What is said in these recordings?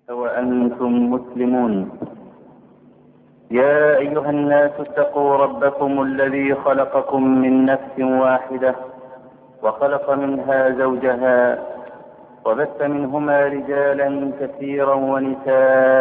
وأنتم مسلمون. يا أيها الناس اتقوا ربكم الذي خلقكم من نفس واحدة وخلق منها زوجها وبث منهما رجالا كثيرا ونساء،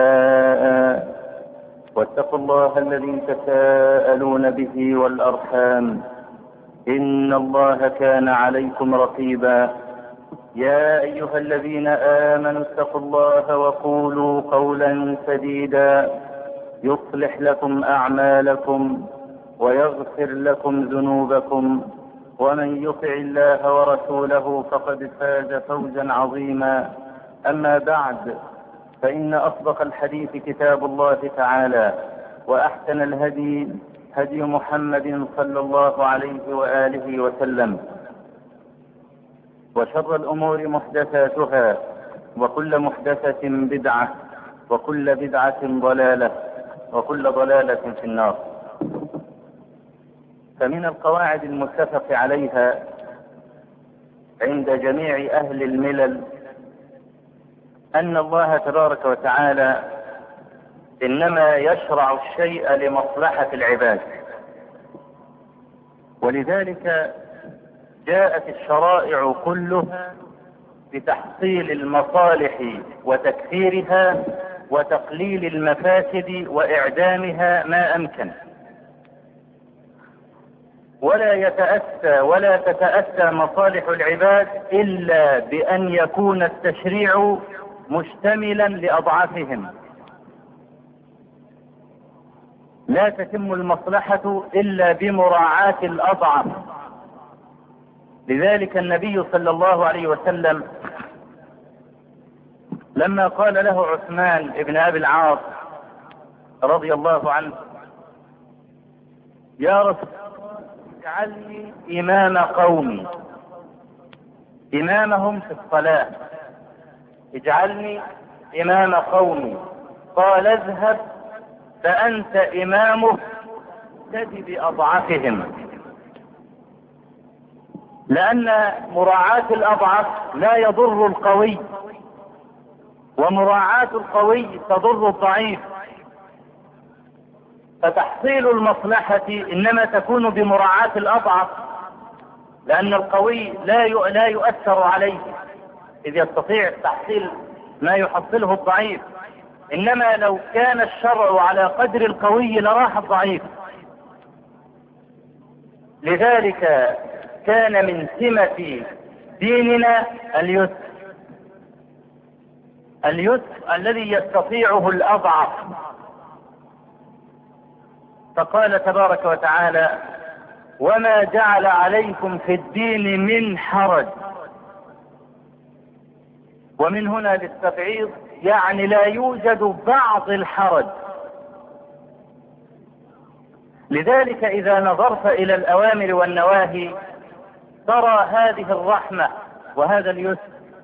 واتقوا الله الذي تساءلون به والأرحام إن الله كان عليكم رقيبا. يا أيها الذين آمنوا اتقوا الله وقولوا قولا سديدا يصلح لكم أعمالكم ويغفر لكم ذنوبكم، ومن يطع الله ورسوله فقد فاز فوزا عظيما. أما بعد، فإن أصدق الحديث كتاب الله تعالى، وأحسن الهدي هدي محمد صلى الله عليه وآله وسلم، وشر الأمور محدثاتها، وكل محدثة بدعة، وكل بدعة ضلالة، وكل ضلالة في النار. فمن القواعد المتفق عليها عند جميع أهل الملل أن الله تبارك وتعالى إنما يشرع الشيء لمصلحة العباد، ولذلك جاءت الشرائع كلها بتحصيل المصالح وتكثيرها وتقليل المفاسد وإعدامها ما أمكن، ولا تتأتى مصالح العباد إلا بأن يكون التشريع مشتملا لأضعافهم. لا تتم المصلحة إلا بمراعاة الأضعف. لذلك النبي صلى الله عليه وسلم لما قال له عثمان بن أبي العاص رضي الله عنه: يا رسول الله اجعلني إمام قومي، إمامهم في الصلاة، اجعلني إمام قومي. قال: اذهب فأنت إمامه اقتد بأضعفهم. لأن مراعاة الأضعف لا يضر القوي، ومراعاة القوي تضر الضعيف. فتحصيل المصلحة إنما تكون بمراعاة الأضعف، لأن القوي لا يؤثر عليه إذ يستطيع تحصيل ما يحصله الضعيف. إنما لو كان الشرع على قدر القوي لراح الضعيف. لذلك كان من سمة ديننا اليسر الذي يستطيعه الأضعف. فقال تبارك وتعالى: وما جعل عليكم في الدين من حرج. ومن هنا للتبعيض، يعني لا يوجد بعض الحرج. لذلك إذا نظرت إلى الأوامر والنواهي ترى هذه الرحمة وهذا اليسر.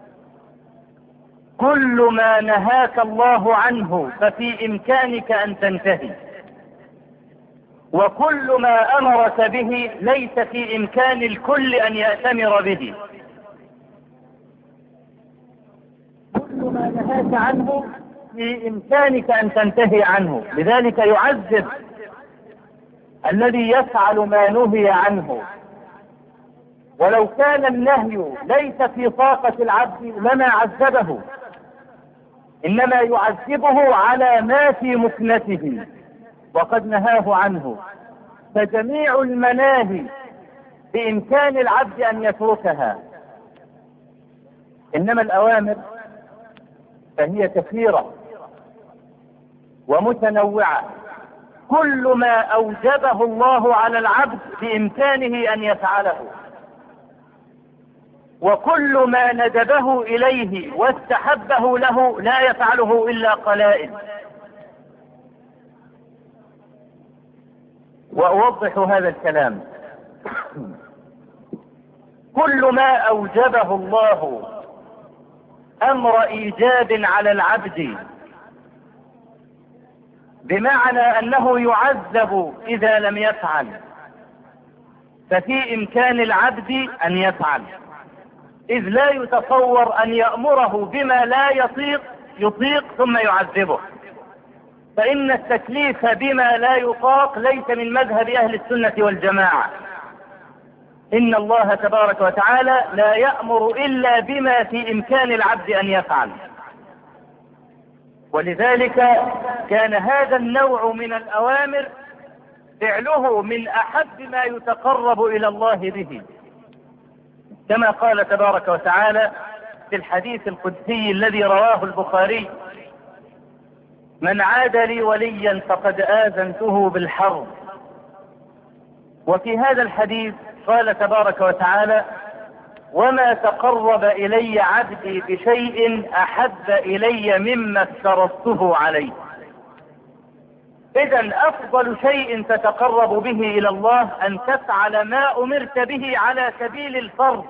كل ما نهاك الله عنه ففي إمكانك أن تنتهي، وكل ما أمرك به ليس في إمكان الكل أن يأتمر به. كل ما نهاك عنه في إمكانك أن تنتهي عنه. لذلك يعذب الذي يفعل ما نهي عنه، ولو كان النهي ليس في طاقة العبد لما عذبه، إنما يعذبه على ما في مكنته وقد نهاه عنه. فجميع المناهي بإمكان العبد أن يتركها، إنما الأوامر فهي كثيرة ومتنوعة. كل ما أوجبه الله على العبد بإمكانه أن يفعله، وكل ما ندبه إليه واستحبه له لا يفعله إلا قلائل. وأوضح هذا الكلام: كل ما أوجبه الله أمر إيجاب على العبد، بمعنى أنه يعذب إذا لم يفعل، ففي إمكان العبد أن يفعل، إذ لا يتصور أن يأمره بما لا يطيق يطيق ثم يعذبه. فإن التكليف بما لا يطاق ليس من مذهب أهل السنة والجماعة. إن الله تبارك وتعالى لا يأمر إلا بما في إمكان العبد أن يفعل، ولذلك كان هذا النوع من الأوامر فعله من أحب ما يتقرب إلى الله به، كما قال تبارك وتعالى في الحديث القدسي الذي رواه البخاري: من عاد لي وليا فقد آذنته بالحرب. وفي هذا الحديث قال تبارك وتعالى: وما تقرب إلي عبدي بشيء أحب إلي مما افترضته عليه. إذن أفضل شيء تتقرب به إلى الله أن تفعل ما أمرت به على سبيل الفرض.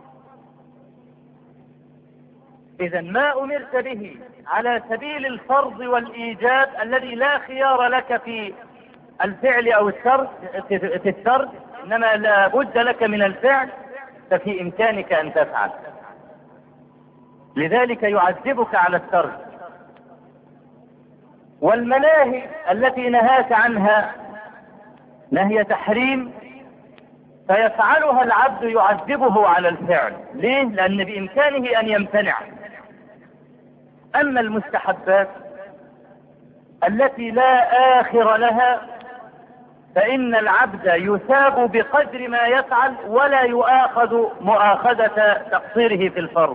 إذن ما أمرت به على سبيل الفرض والإيجاب الذي لا خيار لك في الفعل أو الترك، إنما لا بد لك من الفعل، ففي إمكانك أن تفعل. لذلك يعذبك على الترك. والمناهي التي نهاك عنها نهي تحريم فيفعلها العبد يعذبه على الفعل. ليه؟ لأن بإمكانه أن يمتنع. أما المستحبات التي لا آخر لها فإن العبد يثاب بقدر ما يفعل ولا يؤاخذ مؤاخذة تقصيره في الفرض.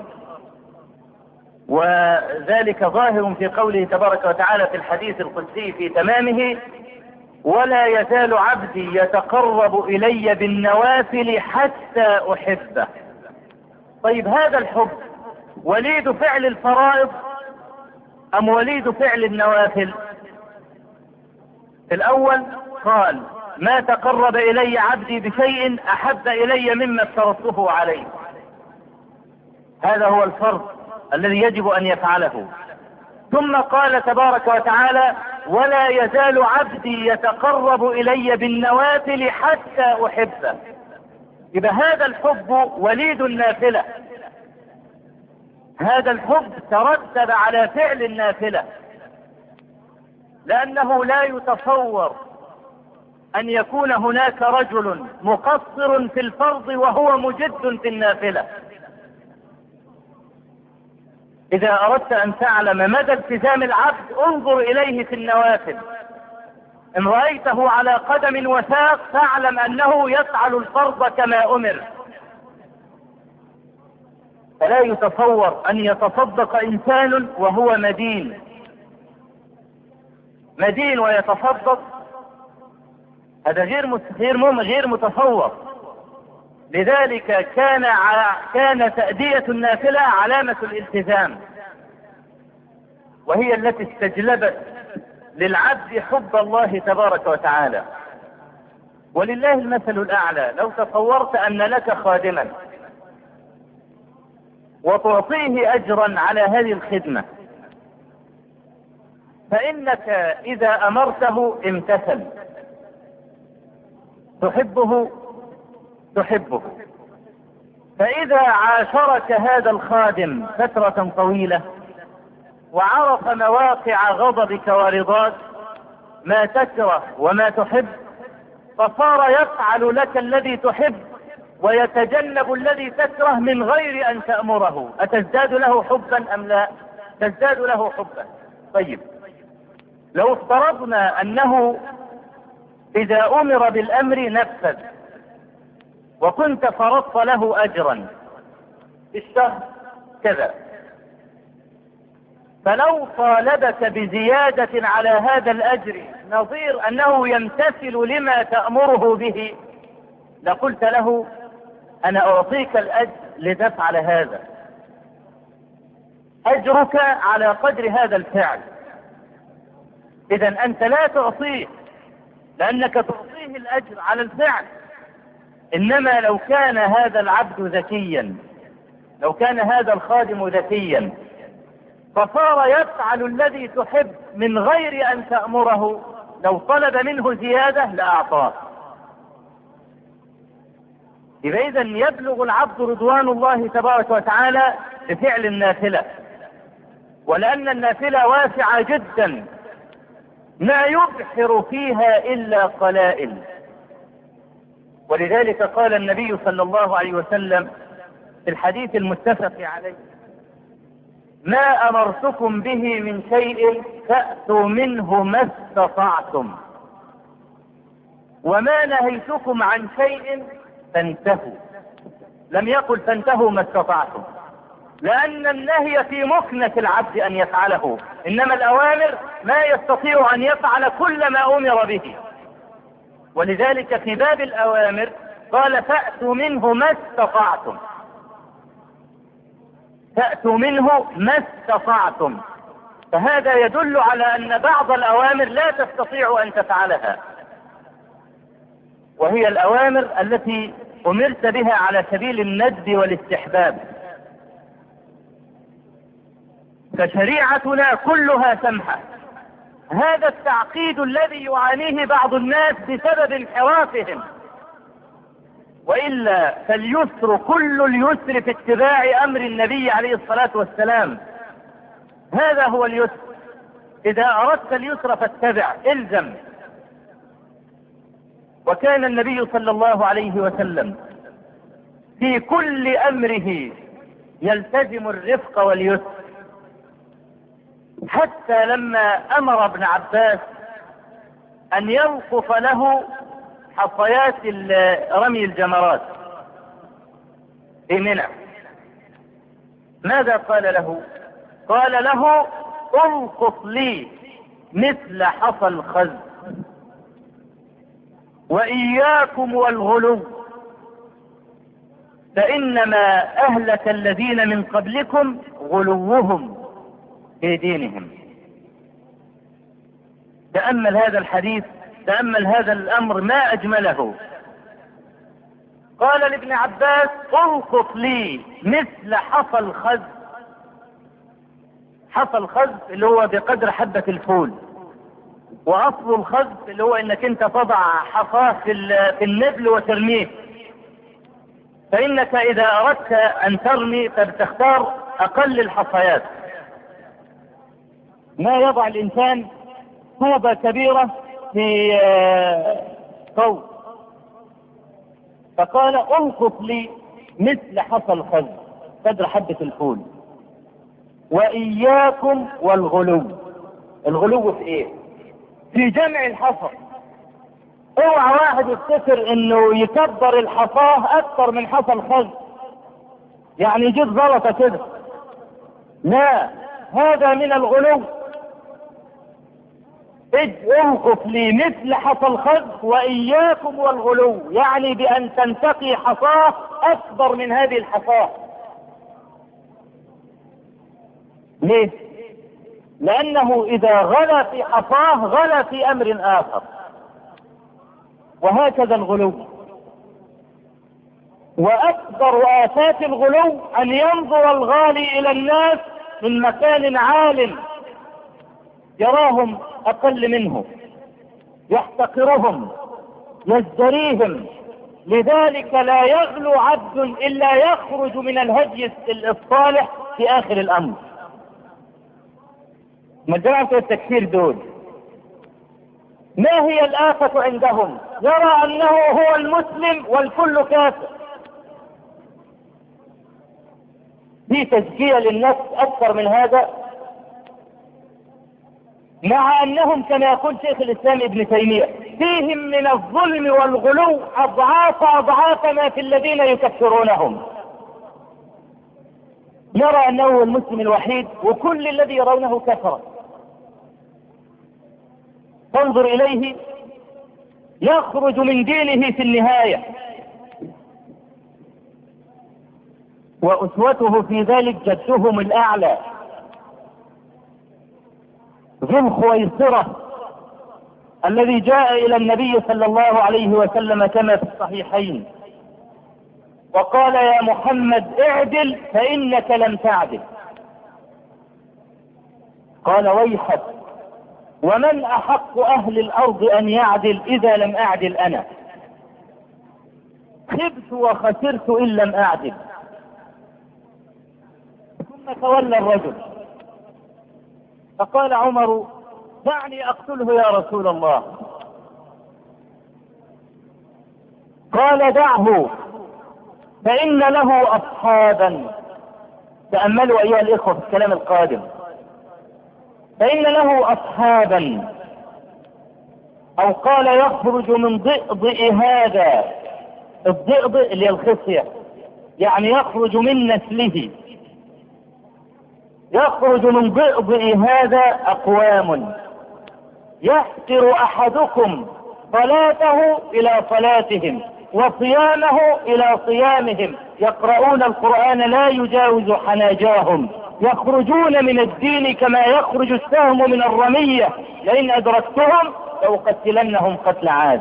وذلك ظاهر في قوله تبارك وتعالى في الحديث القدسي في تمامه: ولا يزال عبدي يتقرب إلي بالنوافل حتى أحبه. طيب هذا الحب وليد فعل الفرائض أم وليد فعل النوافل؟ في الأول قال: ما تقرب إلي عبدي بشيء أحب إلي مما افترضته عليه. هذا هو الفرض الذي يجب أن يفعله. ثم قال تبارك وتعالى: ولا يزال عبدي يتقرب إلي بالنوافل حتى أحبه. يبقى هذا الحب وليد النافلة، هذا الحب ترتب على فعل النافلة، لأنه لا يتصور أن يكون هناك رجل مقصر في الفرض وهو مجد في النافلة. إذا أردت أن تعلم مدى التزام العبد انظر إليه في النوافل. إن رأيته على قدم وساق فاعلم أنه يفعل الفرض كما أمر. فلا يتصور أن يتصدق إنسان وهو مدين ويتصدق، هذا غير متصور. لذلك كان تأدية النافلة علامة الالتزام، وهي التي استجلبت للعبد حب الله تبارك وتعالى. ولله المثل الأعلى. لو تصورت أن لك خادما وتعطيه أجرا على هذه الخدمة، فإنك إذا أمرته امتثل، تحبه. فإذا عاشرك هذا الخادم فترة طويلة وعرف مواقع غضبك ورضاك، ما تكره وما تحب، فصار يفعل لك الذي تحب ويتجنب الذي تكره من غير أن تأمره. أتزداد له حبا أم لا؟ تزداد له حبا. طيب لو افترضنا أنه إذا أمر بالأمر نفذ، وكنت فرضت له أجرا في الشهر كذا، فلو طالبك بزيادة على هذا الأجر نظير أنه يمتثل لما تأمره به، لقلت له: أنا أعطيك الأجر لتفعل هذا، أجرك على قدر هذا الفعل. إذن أنت لا تعطيه لأنك تعطيه الأجر على الفعل. إنما لو كان هذا العبد ذكيا، لو كان هذا الخادم ذكيا، فصار يفعل الذي تحب من غير أن تأمره، لو طلب منه زيادة لأعطاه. إذن يبلغ العبد رضوان الله تبارك وتعالى بفعل النافلة. ولأن النافلة واسعة جدا ما يبحر فيها إلا قلائل. ولذلك قال النبي صلى الله عليه وسلم في الحديث المتفق عليه: ما أمرتكم به من شيء فأتوا منه ما استطعتم، وما نهيتكم عن شيء فانتهوا. لم يقل فانتهوا ما استطعتم، لأن النهي في مكنة العبد أن يفعله، إنما الأوامر ما يستطيع أن يفعل كل ما أمر به. ولذلك في باب الأوامر قال: فأتوا منه ما استطعتم، فأتوا منه ما استطعتم. فهذا يدل على أن بعض الأوامر لا تستطيع أن تفعلها، وهي الأوامر التي أمرت بها على سبيل الندب والاستحباب. فشريعتنا كلها سمحة. هذا التعقيد الذي يعانيه بعض الناس بسبب انحرافهم، وإلا فاليسر كل اليسر في اتباع أمر النبي عليه الصلاة والسلام. هذا هو اليسر. إذا أردت اليسر فاتبع، الزم. وكان النبي صلى الله عليه وسلم في كل أمره يلتزم الرفق واليسر، حتى لما أمر ابن عباس أن يوقف له حصيات رمي الجمرات في منى، ماذا قال له؟ قال له: القط لي مثل حصى الخز، وإياكم والغلو، فإنما أهلك الذين من قبلكم غلوهم في دينهم. تأمل هذا الحديث، تأمل هذا الأمر ما أجمله. قال لابن عباس: القط لي مثل حصى الخز. حصى الخز اللي هو بقدر حبة الفول، وأصل الخز اللي هو انك انت تضع حصاه في النبل وترميه. فإنك إذا أردت أن ترمي فبتختار أقل الحصيات. ما يضع الإنسان طوبة كبيرة في قوس، فقال: القط لي مثل حصى الخز قدر حبة الفول، وإياكم والغلو. الغلو في ايه؟ في جمع الحصى. اوعى واحد يفتكر انه يكبر الحصاه اكثر من حصى الخز، يعني يجيب زلطه كده. لا، هذا من الغلو. انقف لي مثل حصى الخز واياكم والغلو، يعني بان تنتقي حصاه اكبر من هذه الحصاه. ليه؟ لانه اذا غلا في حصاه غلا في امر اخر. وهكذا الغلو. واكبر آفات الغلو ان ينظر الغالي الى الناس من مكان عال يراهم اقل منه، يحتقرهم، يزدريهم. لذلك لا يغلو عبد الا يخرج من الهدي الصالح في اخر الامر. مجرعة التكفير دول ما هي الآفة عندهم؟ يرى أنه هو المسلم والكل كافر. في تزكية للنفس أكثر من هذا؟ مع أنهم كما يقول شيخ الإسلام ابن تيمية فيهم من الظلم والغلو أضعاف ما في الذين يكفرونهم. يرى أنه هو المسلم الوحيد وكل الذي يرونه كفر. تنظر إليه يخرج من دينه في النهاية. وأسوته في ذلك جدهم الأعلى ذو الخويصرة الذي جاء إلى النبي صلى الله عليه وسلم كما في الصحيحين وقال: يا محمد اعدل فإنك لم تعدل. قال: ويحك، ومن أحق أهل الأرض أن يعدل إذا لم أعدل أنا؟ خبت وخسرت إن لم أعدل. ثم تولى الرجل فقال عمر: دعني أقتله يا رسول الله. قال: دعه فإن له أصحابا. تأملوا أيها الإخوة في الكلام القادم: فإن له أصحابا، أو قال يخرج من ضئضئ هذا. الضئضئ اللي هي الخصية، يعني يخرج من نسله. يخرج من ضئضئ هذا أقوام يحقر أحدكم صلاته إلى صلاتهم وصيامه إلى صيامهم، يقرؤون القرآن لا يجاوز حناجرهم، يخرجون من الدين كما يخرج السهم من الرمية، لئن أدركتهم لأقتلنهم قتل عاد.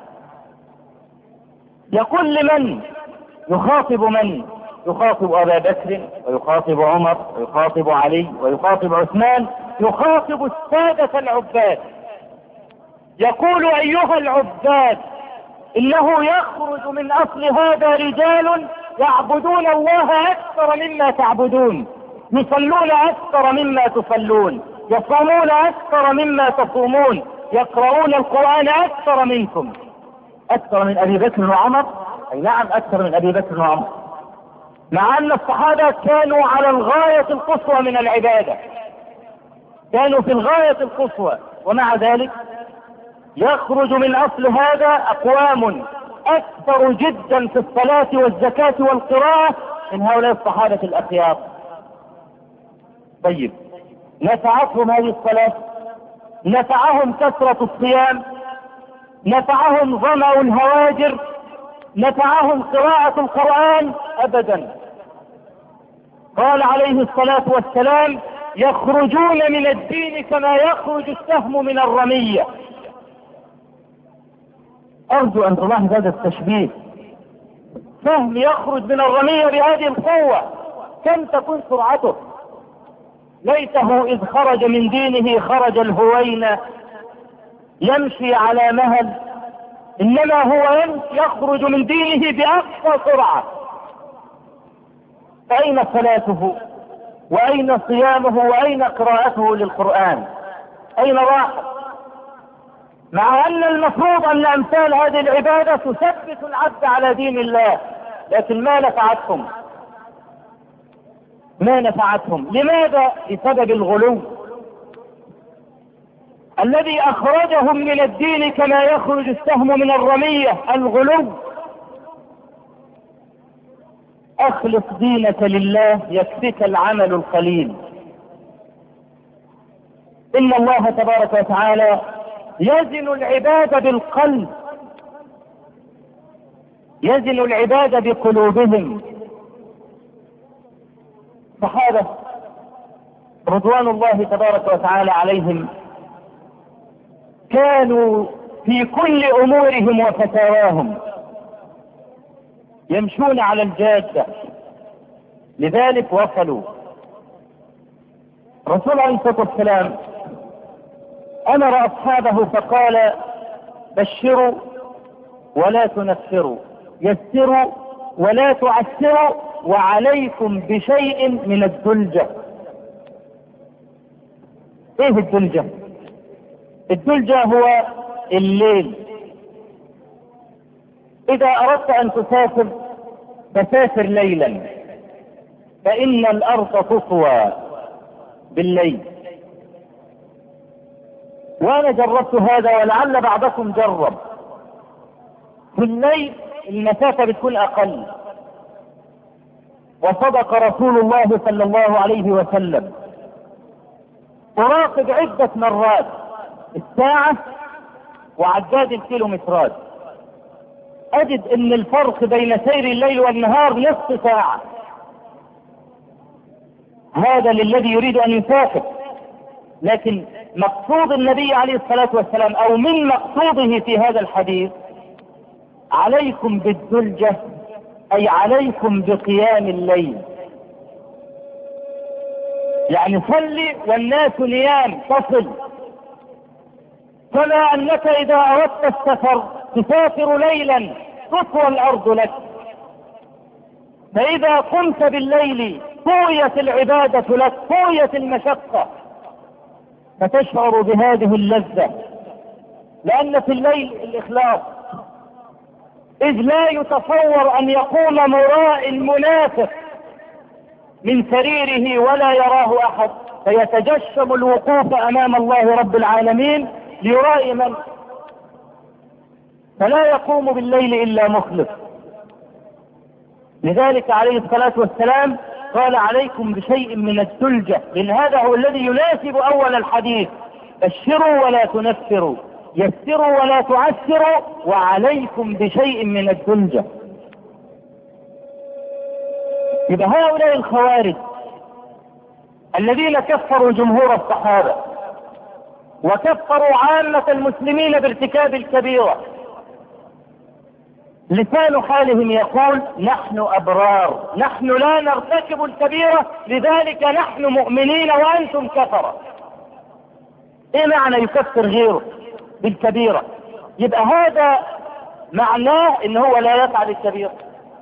يقول لمن؟ يخاطب من؟ يخاطب أبا بكر، ويخاطب عمر، ويخاطب علي، ويخاطب عثمان، يخاطب السادة العباد. يقول: أيها العباد، إنه يخرج من أصل هذا رجال يعبدون الله أكثر مما تعبدون، يصلون أكثر مما تصلون، يصومون أكثر مما تصومون، يقرؤون القرآن أكثر منكم. أكثر من أبي بكر وعمر؟ أي نعم، أكثر من أبي بكر وعمر، مع أن الصحابة كانوا على الغاية القصوى من العبادة، كانوا في الغاية القصوى، ومع ذلك يخرج من أصل هذا أقوام أكثر جدا في الصلاة والزكاة والقراءة من هؤلاء الصحابة الأخيار. طيب، نفعتهم هذه الصلاة؟ نفعهم كثرة الصيام؟ نفعهم ظمأ الهواجر؟ نفعهم قراءة القرآن؟ أبدا. قال عليه الصلاة والسلام: يخرجون من الدين كما يخرج السهم من الرمية. أرجو أن تلاحظ هذا التشبيه. سهم يخرج من الرمية بهذه القوة، كم تكون سرعته؟ ليته إذ خرج من دينه خرج الهوينة يمشي على مهل، إنما هو يخرج من دينه بأقصى سرعة. أين صلاته؟ وأين صيامه؟ وأين قراءته للقرآن؟ أين راح؟ مع أن المفروض أن أمثال هذه العبادة تثبت العبد على دين الله، لكن ما نفعتهم. ما نفعتهم. لماذا؟ بسبب الغلو الذي أخرجهم من الدين كما يخرج السهم من الرمية. الغلو. أخلص دينك لله يكفيك العمل القليل. إن الله تبارك وتعالى يزن العباد بالقلب، يزن العباد بقلوبهم. صحابة رضوان الله تبارك وتعالى عليهم كانوا في كل أمورهم وفتاواهم يمشون على الجادة، لذلك وصلوا. رسول عليه الصلاة والسلام أمر أصحابه فقال: بشروا ولا تنفروا، يسروا ولا تعسروا، وعليكم بشيء من الدلجة. ايه الدلجة؟ الدلجة هو الليل. إذا أردت أن تسافر فسافر ليلا، فإن الأرض تطوى بالليل. وأنا جربت هذا ولعل بعضكم جرب. في الليل المسافة بتكون أقل، وصدق رسول الله صلى الله عليه وسلم. أراقب عدة مرات الساعة وعداد الكيلومترات، أجد أن الفرق بين سير الليل والنهار نصف ساعة. هذا للذي يريد أن يسافر. لكن مقصود النبي عليه الصلاة والسلام، أو من مقصوده في هذا الحديث: عليكم بالدلجة، أي عليكم بقيام الليل. يعني صلي والناس نيام، تصل. كما أنك إذا أردت السفر تسافر ليلا تطوى الأرض لك، فإذا قمت بالليل طويت العبادة لك، طويت المشقة. فتشعر بهذه اللذة، لأن في الليل الإخلاص، إذ لا يتصور أن يقوم مراء منافق من سريره ولا يراه أحد، فيتجشم الوقوف أمام الله رب العالمين ليرائي من، فلا يقوم بالليل إلا مخلص. لذلك عليه الصلاة والسلام قال عليكم بشيء من الدلجة، لأن هذا هو الذي يناسب أول الحديث: بشروا ولا تنفروا، يسروا ولا تعسروا، وعليكم بشيء من الدلجة. يبقى هؤلاء الخوارج الذين كفروا جمهور الصحابة وكفروا عامة المسلمين بارتكاب الكبيرة، لسان حالهم يقول: نحن أبرار، نحن لا نرتكب الكبيرة، لذلك نحن مؤمنين وأنتم كفرة. ايه معنى يكفر غيره بالكبيرة؟ يبقى هذا معناه ان هو لا يفعل الكبيرة.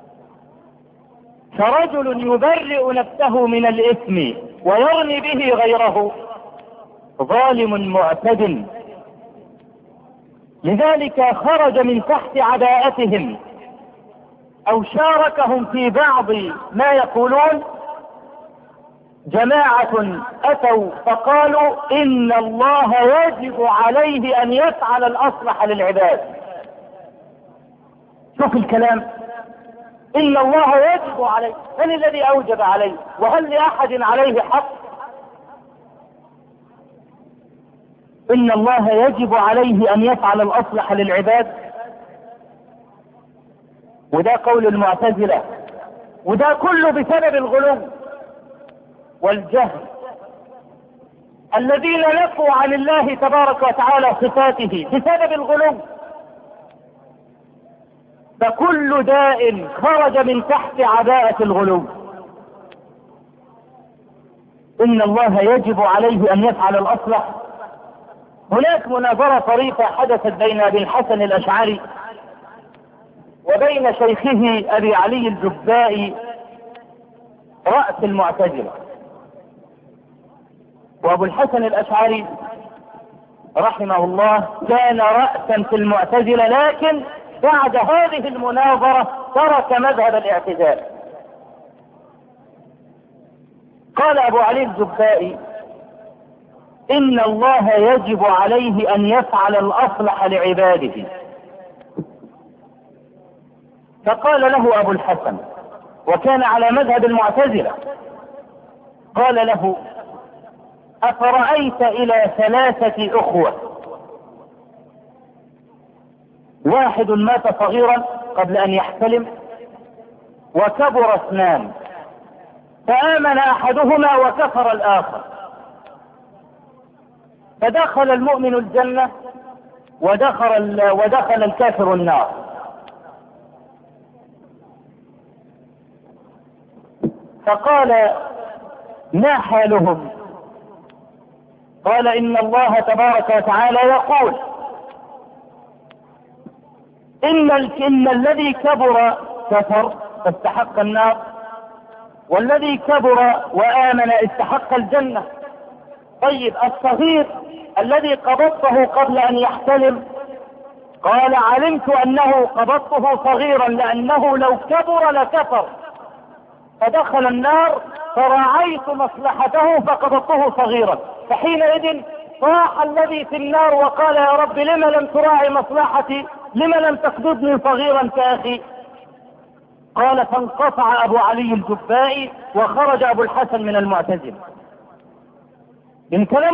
فرجل يبرئ نفسه من الإثم ويرمي به غيره ظالم معتد. لذلك خرج من تحت عباءتهم أو شاركهم في بعض ما يقولون جماعة أتوا فقالوا: إن الله يجب عليه أن يفعل الأصلح للعباد. شوف الكلام، إن الله يجب عليه، من الذي أوجب عليه؟ وهل لأحد عليه حق؟ إن الله يجب عليه أن يفعل الأصلح للعباد. وده قول المعتزلة، وده كله بسبب الغلو والجهل الذين نفوا عن الله تبارك وتعالى صفاته بسبب الغلو. فكل داء خرج من تحت عباءة الغلو. إن الله يجب عليه أن يفعل الأصلح. هناك مناظرة طريفة حدثت بين أبي الحسن الأشعري وبين شيخه أبي علي الجبائي رأس المعتزلة. وأبو الحسن الأشعري رحمه الله كان رأسا في المعتزلة، لكن بعد هذه المناظرة ترك مذهب الاعتزال. قال أبو علي الجبائي: إن الله يجب عليه أن يفعل الأصلح لعباده. فقال له أبو الحسن، وكان على مذهب المعتزلة، قال له: أفرأيت إلى 3 أخوة، واحد مات صغيرا قبل أن يحتلم، وكبر 2، فآمن أحدهما وكفر الآخر، فدخل المؤمن الجنة ودخل الكافر النار. فقال: ما حالهم؟ قال: إن الله تبارك وتعالى يقول: إن الذي كبر كفر فاستحق النار، والذي كبر وآمن استحق الجنة. طيب الصغير الذي قبضته قبل أن يحتلم، قال: علمت أنه قبضته صغيرا لأنه لو كبر لكفر، فدخل النار فراعيت مصلحته فقبضته صغيرا. فحينئذ صاح الذي في النار وقال: يا رب لم لم تراعي مصلحتي، لم لم تقبضني صغيرا كأخي؟ قال: فانقطع أبو علي الجبائي وخرج أبو الحسن من المعتزلة. من كلام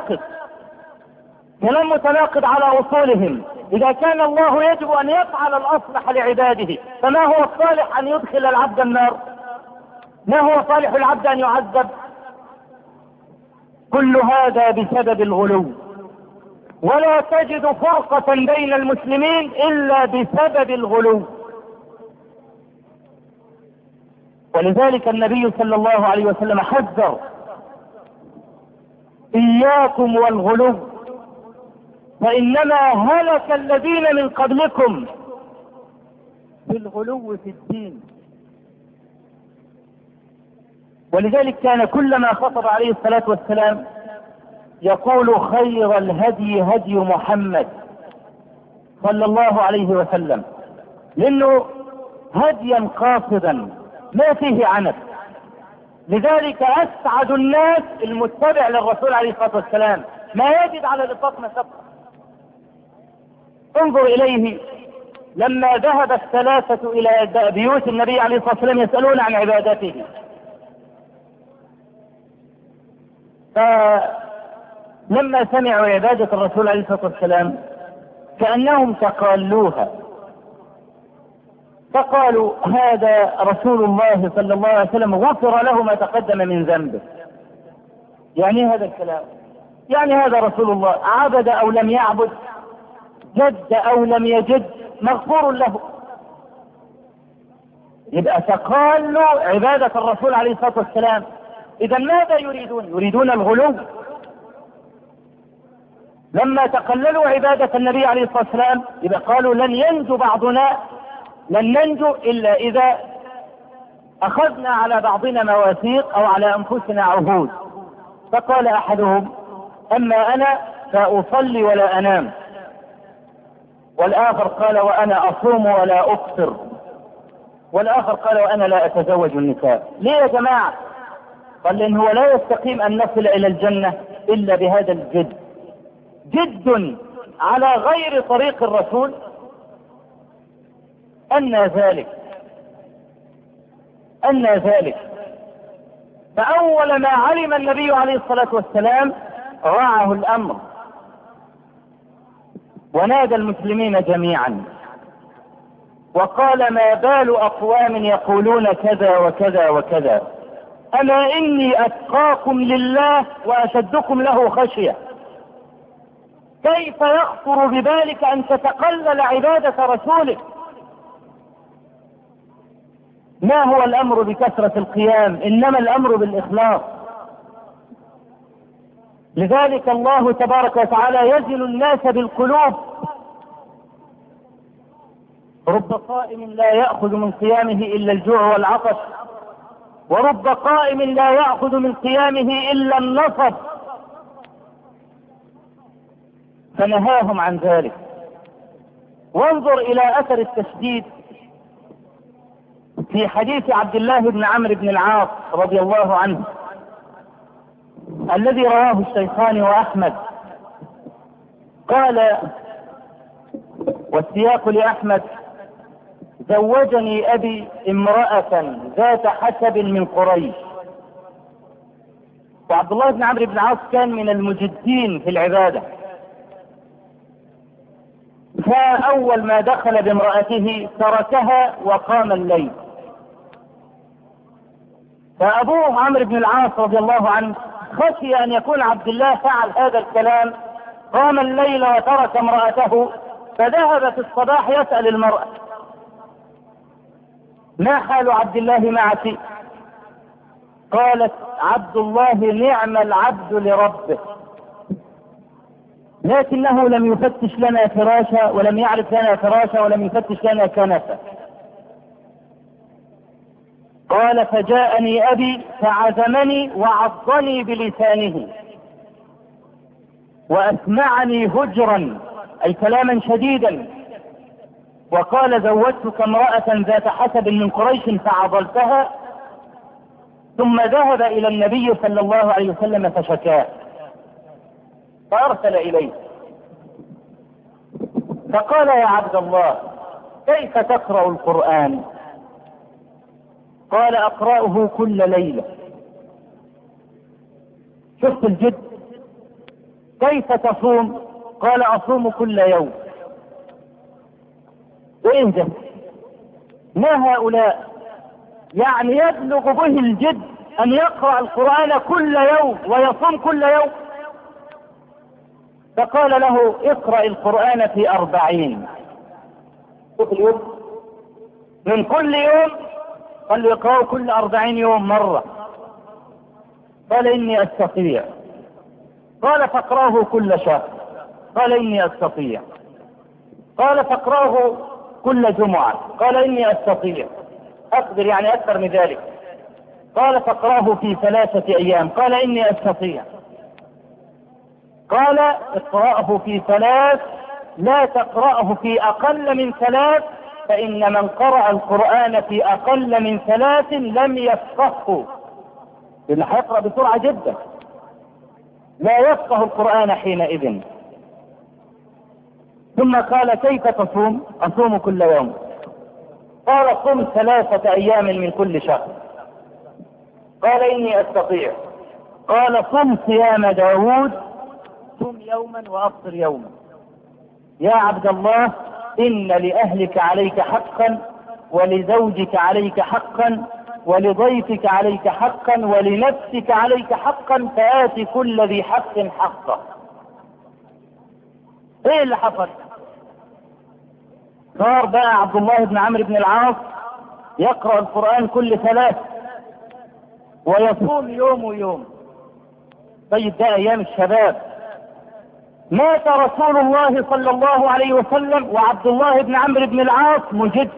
متناقض على أصولهم. إذا كان الله يجب أن يفعل الأصلح لعباده، فما هو الصالح أن يدخل العبد النار؟ ما هو صالح العبد أن يعذب؟ كل هذا بسبب الغلو. ولا تجد فرقة بين المسلمين إلا بسبب الغلو. ولذلك النبي صلى الله عليه وسلم حذر: إياكم والغلو، فإنما هلك الذين من قبلكم بالغلو في الدين. ولذلك كان كلما خطب عليه الصلاة والسلام يقول خير الهدي هدي محمد صلى الله عليه وسلم، لأنه هديا قاصدا ما فيه عنف. لذلك أسعد الناس المتبع للرسول عليه الصلاة والسلام، ما يجد على الإطلاق مشقة. انظر إليه لما ذهب الثلاثة إلى بيوت النبي عليه الصلاة والسلام يسألون عن عبادته، فلما سمعوا عبادة الرسول عليه الصلاة والسلام كأنهم تقالوها، فقالوا هذا رسول الله صلى الله عليه وسلم غفر له ما تقدم من ذنبه. يعني هذا الكلام، يعني هذا رسول الله عبد أو لم يعبد، جد أو لم يجد، مغفور له. يبقى تقالوا عبادة الرسول عليه الصلاة والسلام. إذا ماذا يريدون؟ يريدون الغلو. لما تقللوا عبادة النبي عليه الصلاة والسلام يبقى قالوا لن ينجو بعضنا، لن ننجو إلا إذا أخذنا على بعضنا مواثيق أو على أنفسنا عهود. فقال أحدهم أما أنا فأصلي ولا أنام، والآخر قال وأنا أصوم ولا أفطر، والآخر قال وأنا لا أتزوج النساء. ليه يا جماعة؟ قال لأن هو لا يستقيم أن نصل إلى الجنة إلا بهذا الجد، جد على غير طريق الرسول. أن ذلك فأول ما علم النبي عليه الصلاة والسلام رعاه الأمر ونادى المسلمين جميعا وقال ما بال أقوام يقولون كذا وكذا وكذا، أما إني أتقاكم لله وأشدكم له خشية. كيف يخطر ببالك أن تتقلل عبادة رسولك؟ ما هو الأمر بكثرة القيام، إنما الأمر بالإخلاص. لذلك الله تبارك وتعالى يزن الناس بالقلوب. رب صائم لا يأخذ من قيامه إلا الجوع والعطش، ورب قائم لا يأخذ من قيامه إلا النصب، فنهاهم عن ذلك. وانظر إلى أثر التشديد في حديث عبد الله بن عمرو بن العاص رضي الله عنه الذي رواه الشيخان وأحمد. قال والسياق لأحمد زوجني أبي امرأة ذات حسب من قريش. وعبد الله بن عمرو بن العاص كان من المجدين في العبادة، فأول ما دخل بامرأته تركها وقام الليل. فأبوه عمرو بن العاص رضي الله عنه خشي أن يكون عبد الله فعل هذا الكلام، قام الليل وترك امرأته، فذهب في الصباح يسأل المرأة ما حال عبد الله معك؟ قالت عبد الله نعم العبد لربه، لكنه لم يفتش لنا فراشا ولم يعرف لنا فراشا ولم يفتش لنا كنفا. قال فجاءني أبي فعزمني وعضني بلسانه وأسمعني هجرا أي كلاما شديدا، وقال زوجتك امرأة ذات حسب من قريش فعضلتها، ثم ذهب إلى النبي صلى الله عليه وسلم فشكاه فأرسل إليه فقال يا عبد الله كيف تقرأ القرآن؟ قال أقرأه كل ليلة. شفت الجد؟ كيف تصوم؟ قال أصوم كل يوم. وإيه ده؟ ما هؤلاء؟ يعني يبلغ به الجد أن يقرأ القرآن كل يوم ويصوم كل يوم. فقال له اقرأ القرآن في 40. شوف اليوم من كل يوم، قال له يقرأه كل 40 يوم مرة. قال إني أستطيع. قال فاقرأه كل شهر. قال إني أستطيع. قال فاقرأه كل جمعة. قال إني أستطيع، أقدر يعني أكثر من ذلك. قال فاقرأه في 3 أيام. قال إني أستطيع. قال اقرأه في 3، لا تقرأه في أقل من 3، فإن من قرأ القرآن في أقل من 3 لم يفقهه، لأنه هيقرأ بسرعة جدا، لا يفقه القرآن حينئذ. ثم قال كيف تصوم؟ أصوم كل يوم. قال صم 3 أيام من كل شهر. قال إني أستطيع. قال صم صيام داود، صم يوما وأفطر يوما. يا عبد الله، إن لأهلك عليك حقا، ولزوجك عليك حقا، ولضيفك عليك حقا، ولنفسك عليك حقا، فآت كل ذي حق حقه. ايه اللي حصل؟ صار بقى عبد الله بن عمرو بن العاص يقرأ القرآن كل 3 ويصوم يوم ويوم. طيب ده ايام الشباب. مات رسول الله صلى الله عليه وسلم وعبد الله بن عمرو بن العاص مجد،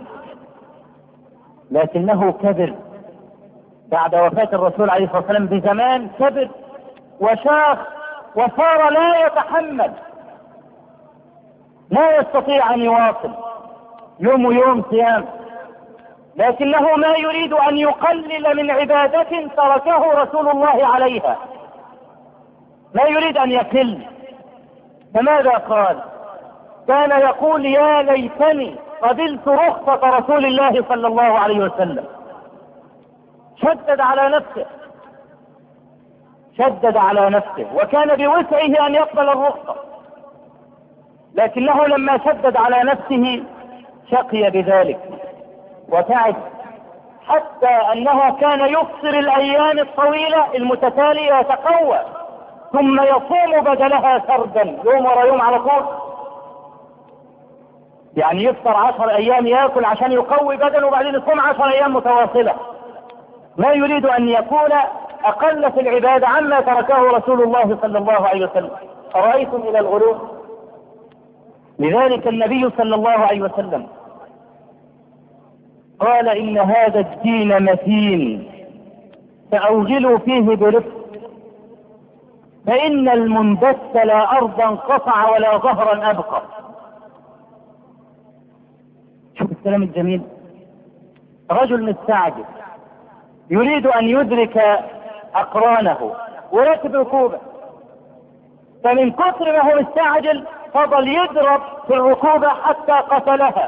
لكنه كبر بعد وفاة الرسول عليه الصلاة والسلام بزمان، كبر وشاخ وصار لا يتحمل، لا يستطيع أن يواصل يوم ويوم صيام، لكنه ما يريد أن يقلل من عبادة تركه رسول الله عليها، لا يريد أن يقل. فماذا قال؟ كان يقول يا ليتني قبلت رخصة رسول الله صلى الله عليه وسلم. شدد على نفسه وكان بوسعه أن يقبل الرخصة، لكنه لما شدد على نفسه شقي بذلك وتعب، حتى أنه كان يقصر الأيام الطويلة المتتالية يتقوى، ثم يصوم بدلها سردا يوم ورا يوم على طول. يعني يفطر 10 أيام يأكل عشان يقوي بدنه، وبعدين يصوم 10 أيام متواصلة. ما يريد أن يكون أقل في العبادة عما تركه رسول الله صلى الله عليه وسلم. أرأيتم إلى الغلو؟ لذلك النبي صلى الله عليه وسلم قال إن هذا الدين متين فأوغلوا فيه برفق، فإن المنبت لا أرضا قطع ولا ظهرا أبقى. شوف الكلام الجميل. رجل مستعجل يريد أن يدرك أقرانه وركب ركوبه، فمن كثر ما هو مستعجل فضل يضرب في الركوبة حتى قتلها،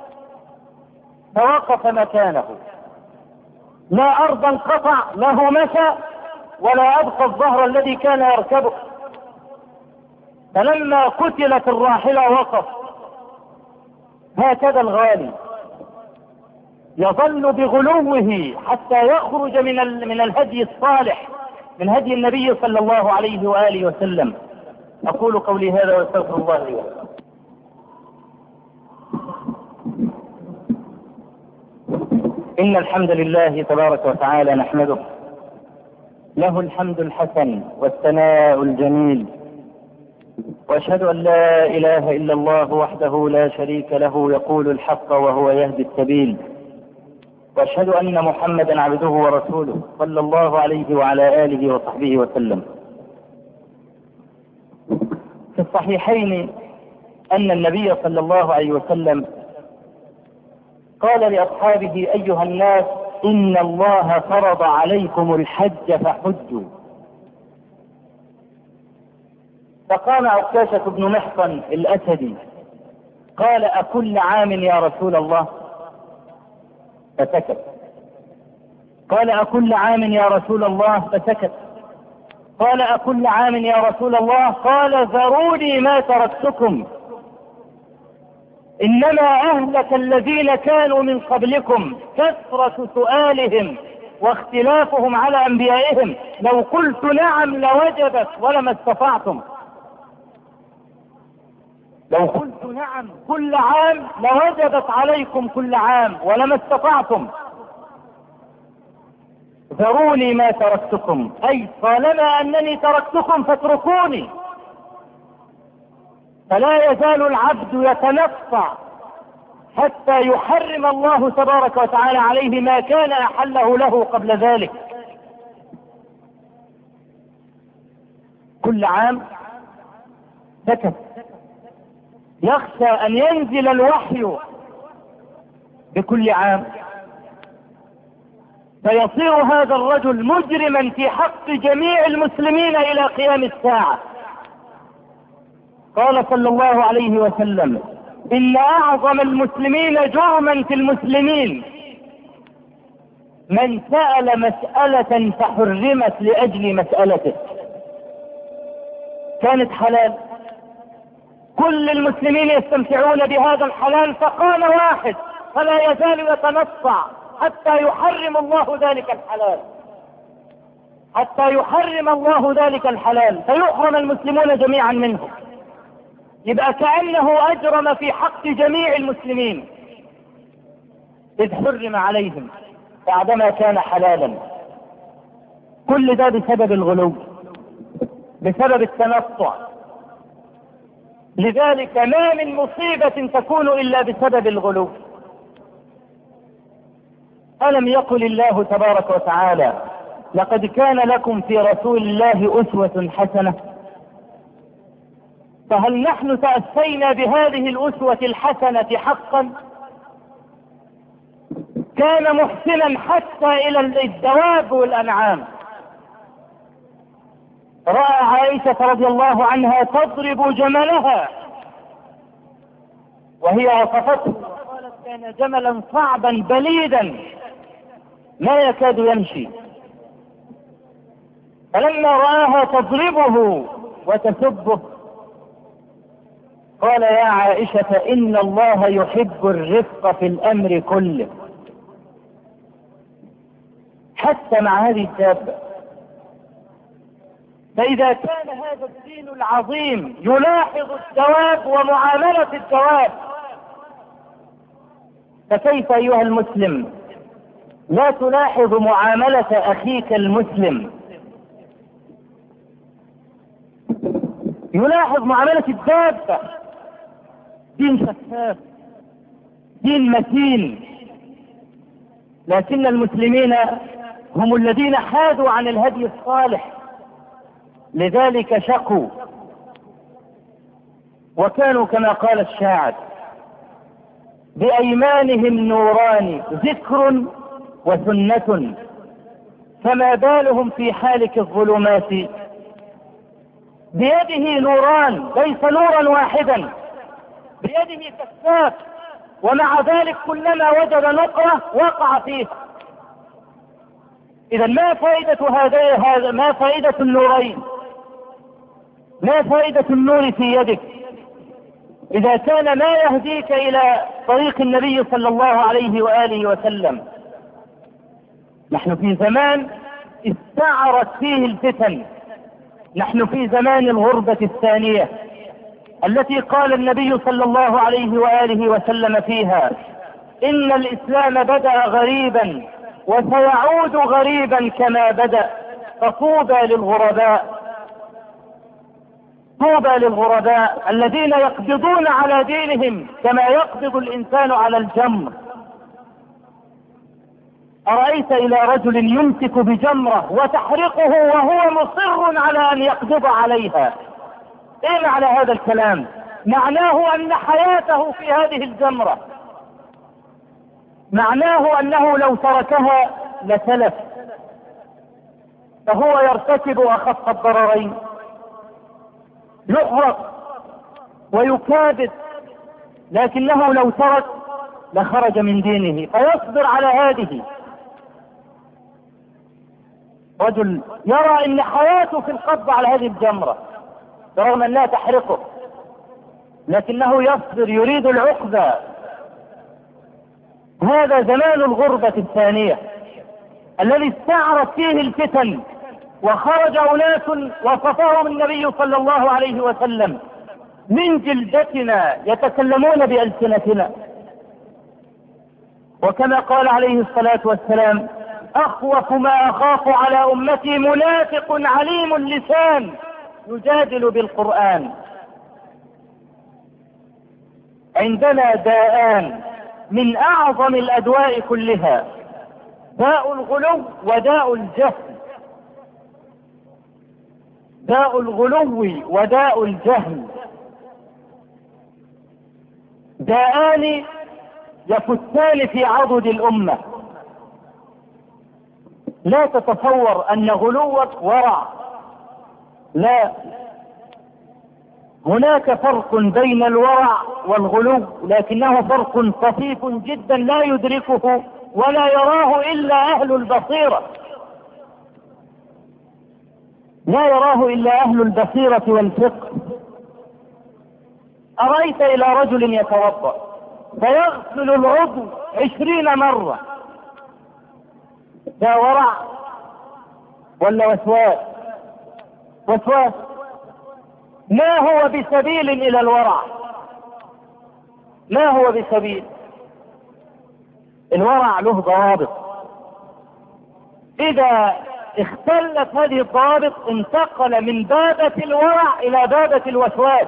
فوقف مكانه، لا أرضا قطع له مشى ولا أبقى الظهر الذي كان يركبه. فلما قتلت الراحلة وقف. هكذا الغالي يظل بغلوه حتى يخرج من الهدي الصالح، من هدي النبي صلى الله عليه وآله وسلم. أقول قولي هذا واستغفر الله لي ولكم. إن الحمد لله تبارك وتعالى نحمده، له الحمد الحسن والثناء الجميل، وأشهد أن لا إله إلا الله وحده لا شريك له يقول الحق وهو يهدي السبيل، وأشهد أن محمدا عبده ورسوله صلى الله عليه وعلى آله وصحبه وسلم. في الصحيحين أن النبي صلى الله عليه وسلم قال لأصحابه أيها الناس إن الله فرض عليكم الحج فحجوا. فقام عكاشة بن محصن الأسدي قال أكل عام يا رسول الله؟ فسكت. قال أكل عام يا رسول الله؟ فسكت. قال أكل عام يا رسول الله؟ قال ذروني ما تركتكم، إنما أهلك الذين كانوا من قبلكم كثرة سؤالهم واختلافهم على أنبيائهم، لو قلت نعم لوجبت ولما استطعتم. لو قلت نعم كل عام لوجبت عليكم كل عام ولما استطعتم. ذروني ما تركتكم، أي طالما أنني تركتكم فاتركوني. فلا يزال العبد يتنفع حتى يحرم الله تبارك وتعالى عليه ما كان أحله له قبل ذلك. كل عام سكت، يخشى أن ينزل الوحي بكل عام فيصير هذا الرجل مجرما في حق جميع المسلمين إلى قيام الساعة. قال صلى الله عليه وسلم: إن أعظم المسلمين جرما في المسلمين من سأل مسألة فحرمت لأجل مسألته. كانت حلال، كل المسلمين يستمتعون بهذا الحلال، فقام واحد فلا يزال يتنصع حتى يحرم الله ذلك الحلال، حتى يحرم الله ذلك الحلال فيحرم المسلمون جميعا منه. يبقى كأنه أجرم في حق جميع المسلمين إذ حرم عليهم بعدما كان حلالا. كل ده بسبب الغلو، بسبب التنصع. لذلك ما من مصيبة تكون إلا بسبب الغلو. ألم يقل الله تبارك وتعالى: لقد كان لكم في رسول الله أسوة حسنة؟ فهل نحن تأسينا بهذه الأسوة الحسنة حقا؟ كان محسنا حتى إلى الدواب والأنعام. رأى عائشة رضي الله عنها تضرب جملها وهي وصفته وقالت: كان جملا صعبا بليدا لا يكاد يمشي. فلما رآها تضربه وتسبه قال: يا عائشة إن الله يحب الرفق في الأمر كله. حتى مع هذه الدابة. فإذا كان هذا الدين العظيم يلاحظ الدواب ومعاملة الدواب، فكيف أيها المسلم لا تلاحظ معاملة أخيك المسلم؟ يلاحظ معاملة الدابة. دين شفاف، دين متين، لكن المسلمين هم الذين حادوا عن الهدي الصالح، لذلك شقوا وكانوا كما قال الشاعر: بأيمانهم نوران ذكر وسنة، فما بالهم في حالك الظلمات. بيده نوران، ليس نورا واحدا، بيده كفاف، ومع ذلك كلما وجد نقرة وقع فيه. إذا ما فائدة هذا؟ ما فائدة النورين؟ ما فائدة النور في يدك إذا كان ما يهديك إلى طريق النبي صلى الله عليه وآله وسلم؟ نحن في زمان استعرت فيه الفتن، نحن في زمان الغربة الثانية التي قال النبي صلى الله عليه وآله وسلم فيها: إن الإسلام بدأ غريبا وسيعود غريبا كما بدأ، فطوبى للغرباء. طوبى للغرباء الذين يقبضون على دينهم كما يقبض الإنسان على الجمر. أرأيت إلى رجل يمسك بجمرة وتحرقه وهو مصر على أن يقبض عليها؟ إيه معنى هذا الكلام؟ معناه أن حياته في هذه الجمرة، معناه أنه لو تركها لتلف، فهو يرتكب أخف الضررين، يحرق ويكابد، لكنه لو ترك لخرج من دينه، فيصبر على هذه. رجل يرى ان حياته في القبض على هذه الجمرة برغم انها تحرقه، لكنه يصبر، يريد العقبة. هذا زمان الغربة الثانية الذي استعرت فيه الفتن، وخرج أناس وصفهم النبي صلى الله عليه وسلم: من جلدتنا يتكلمون بألسنتنا. وكما قال عليه الصلاة والسلام: أخوف ما أخاف على أمتي منافق عليم اللسان يجادل بالقرآن. عندنا داءان من أعظم الأدواء كلها: داء الغلو وداء الجهل. داء الغلو وداء الجهل داءان يفتان في عضد الأمة. لا تتصور أن غلوك ورع، لا، هناك فرق بين الورع والغلو، لكنه فرق طفيف جدا لا يدركه ولا يراه إلا أهل البصيرة، لا يراه إلا أهل البصيرة والفقه. أرأيت إلى رجل يتوضأ فيغسل العضو 20 مرة، ده ورع ولا وسواس؟ وسواس. ما هو بسبيل إلى الورع، ما هو بسبيل. الورع له ضوابط، إذا اختلت هذه الضوابط انتقل من بابة الورع إلى بابة الوسواس.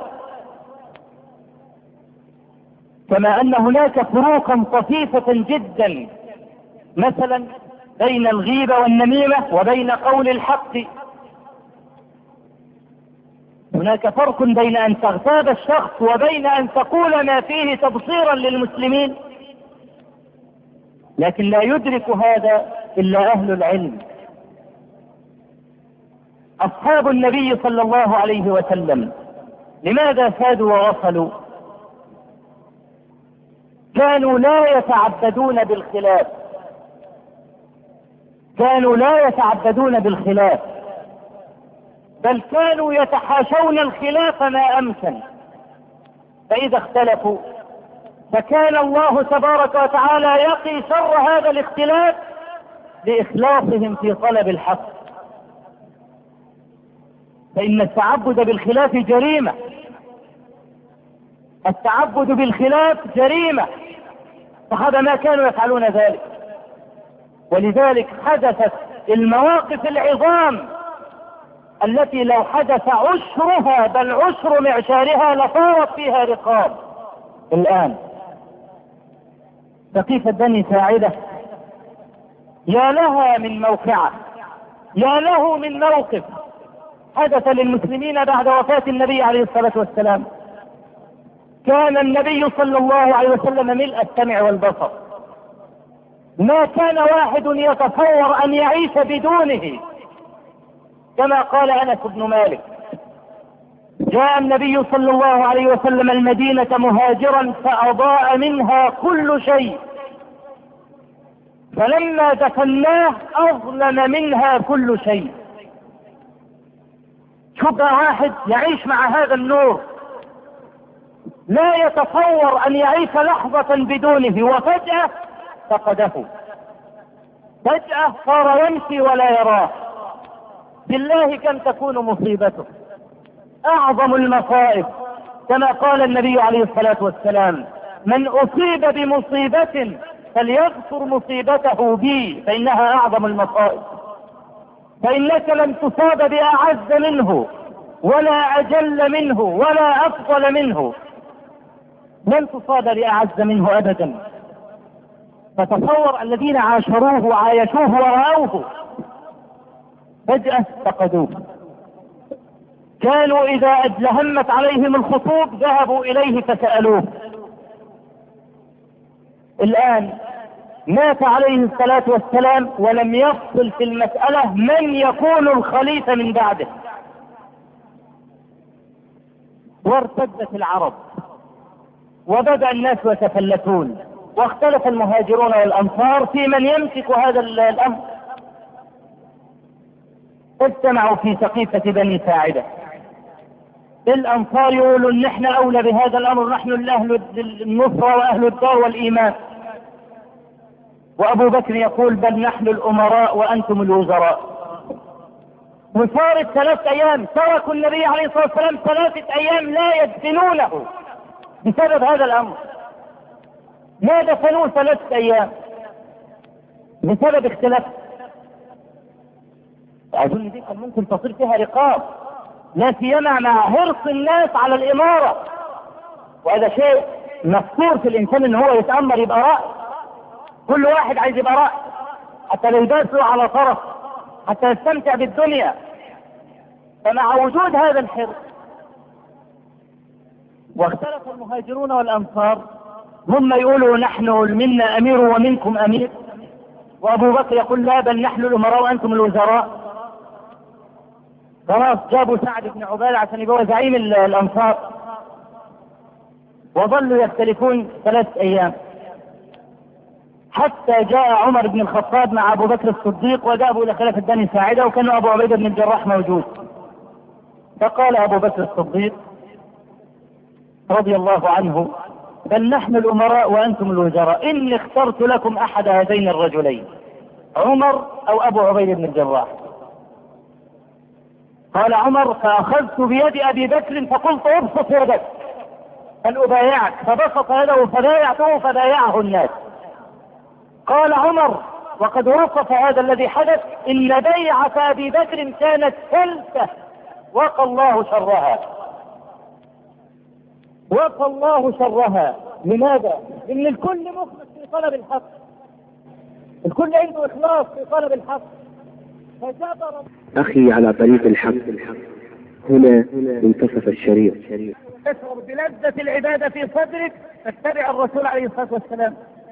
كما أن هناك فروقا طفيفة جدا مثلا بين الغيبة والنميمة وبين قول الحق. هناك فرق بين أن تغتاب الشخص وبين أن تقول ما فيه تبصيرا للمسلمين، لكن لا يدرك هذا إلا أهل العلم. أصحاب النبي صلى الله عليه وسلم لماذا فادوا ووصلوا؟ كانوا لا يتعبدون بالخلاف، كانوا لا يتعبدون بالخلاف، بل كانوا يتحاشون الخلاف ما أمكن. فإذا اختلفوا فكان الله تبارك وتعالى يقي شر هذا الاختلاف لإخلاصهم في طلب الحق. فإن التعبد بالخلاف جريمة، التعبد بالخلاف جريمة، فهذا ما كانوا يفعلون ذلك. ولذلك حدثت المواقف العظام التي لو حدث عشرها بل عشر معشارها لصارت فيها رقاب. الآن سقيفة بني ساعدة يا لها من موقعة، يا له من موقف حدث للمسلمين بعد وفاة النبي عليه الصلاة والسلام. كان النبي صلى الله عليه وسلم ملء السمع والبصر، ما كان واحد يتصور أن يعيش بدونه، كما قال أنس بن مالك: جاء النبي صلى الله عليه وسلم المدينة مهاجرا فأضاء منها كل شيء، فلما دفناه أظلم منها كل شيء. شوف واحد يعيش مع هذا النور لا يتصور أن يعيش لحظة بدونه، وفجأة فقده، فجأة صار يمشي ولا يراه. بالله كم تكون مصيبته، أعظم المصائب، كما قال النبي عليه الصلاة والسلام: من أصيب بمصيبة فليذكر مصيبته بي فإنها أعظم المصائب. فإنك لم تصاب بأعز منه ولا أجل منه ولا أفضل منه، لن تصاب بأعز منه أبدا. فتصور الذين عاشروه وعايشوه ورأوه فجأة فقدوه. كانوا إذا أجلهمت عليهم الخطوب ذهبوا إليه فسألوه. الآن مات عليه الصلاة والسلام ولم يفصل في المسألة من يكون الخليفة من بعده، وارتدت العرب وبدأ الناس يتفلتون، واختلف المهاجرون والأنصار في من يمسك هذا الأمر. اجتمعوا في سقيفة بني ساعدة. الأنصار يقولوا نحن أولى بهذا الأمر، نحن أهل النصرة وأهل الدار والإيمان. وأبو بكر يقول بل نحن الأمراء وأنتم الوزراء. وصارت 3 أيام، تركوا النبي عليه الصلاة والسلام 3 أيام لا يدفنونه بسبب هذا الأمر. ما دفنوه 3 أيام بسبب اختلاف. أظن دي كان ممكن تصير فيها رقاب، لا سيما مع حرص الناس على الإمارة، وهذا شيء مذكور في الإنسان إن هو يتأمر يبقى رأي. كل واحد عايز يبقى رأي حتى لا يداسوا على طرف، حتى يستمتع بالدنيا. فمع وجود هذا الحرص واختلف المهاجرون والأنصار هم يقولوا نحن منا أمير ومنكم أمير، وأبو بكر يقول لا بل نحن الأمراء وأنتم الوزراء. خلاص جابوا سعد بن عبادة عشان يبقى زعيم الأنصار، وظلوا يختلفون 3 أيام حتى جاء عمر بن الخطاب مع أبو بكر الصديق وجابوا إلى خلافة بني ساعدة، وكان أبو عبيدة بن الجراح موجود. فقال أبو بكر الصديق رضي الله عنه بل نحن الأمراء وأنتم الوزراء، إني اخترت لكم أحد هذين الرجلين، عمر أو أبو عبيدة بن الجراح. قال عمر فأخذت بيد أبي بكر فقلت ابسط يدك فلأبايعك، فبسط يده فبايعته فبايعه الناس. قال عمر وقد وصف هذا الذي حدث إن بيعة أبي بكر كانت ثلثة وقى الله شرها، وقى الله شرها. لماذا؟ إن الكل مخلص في طلب الحق، الكل عنده إخلاص في طلب الحق. فجبر أخي على طريق الحق، هنا منتصف الشريط. تشعر بلذة العبادة في صدرك فاتبع الرسول عليه الصلاة والسلام،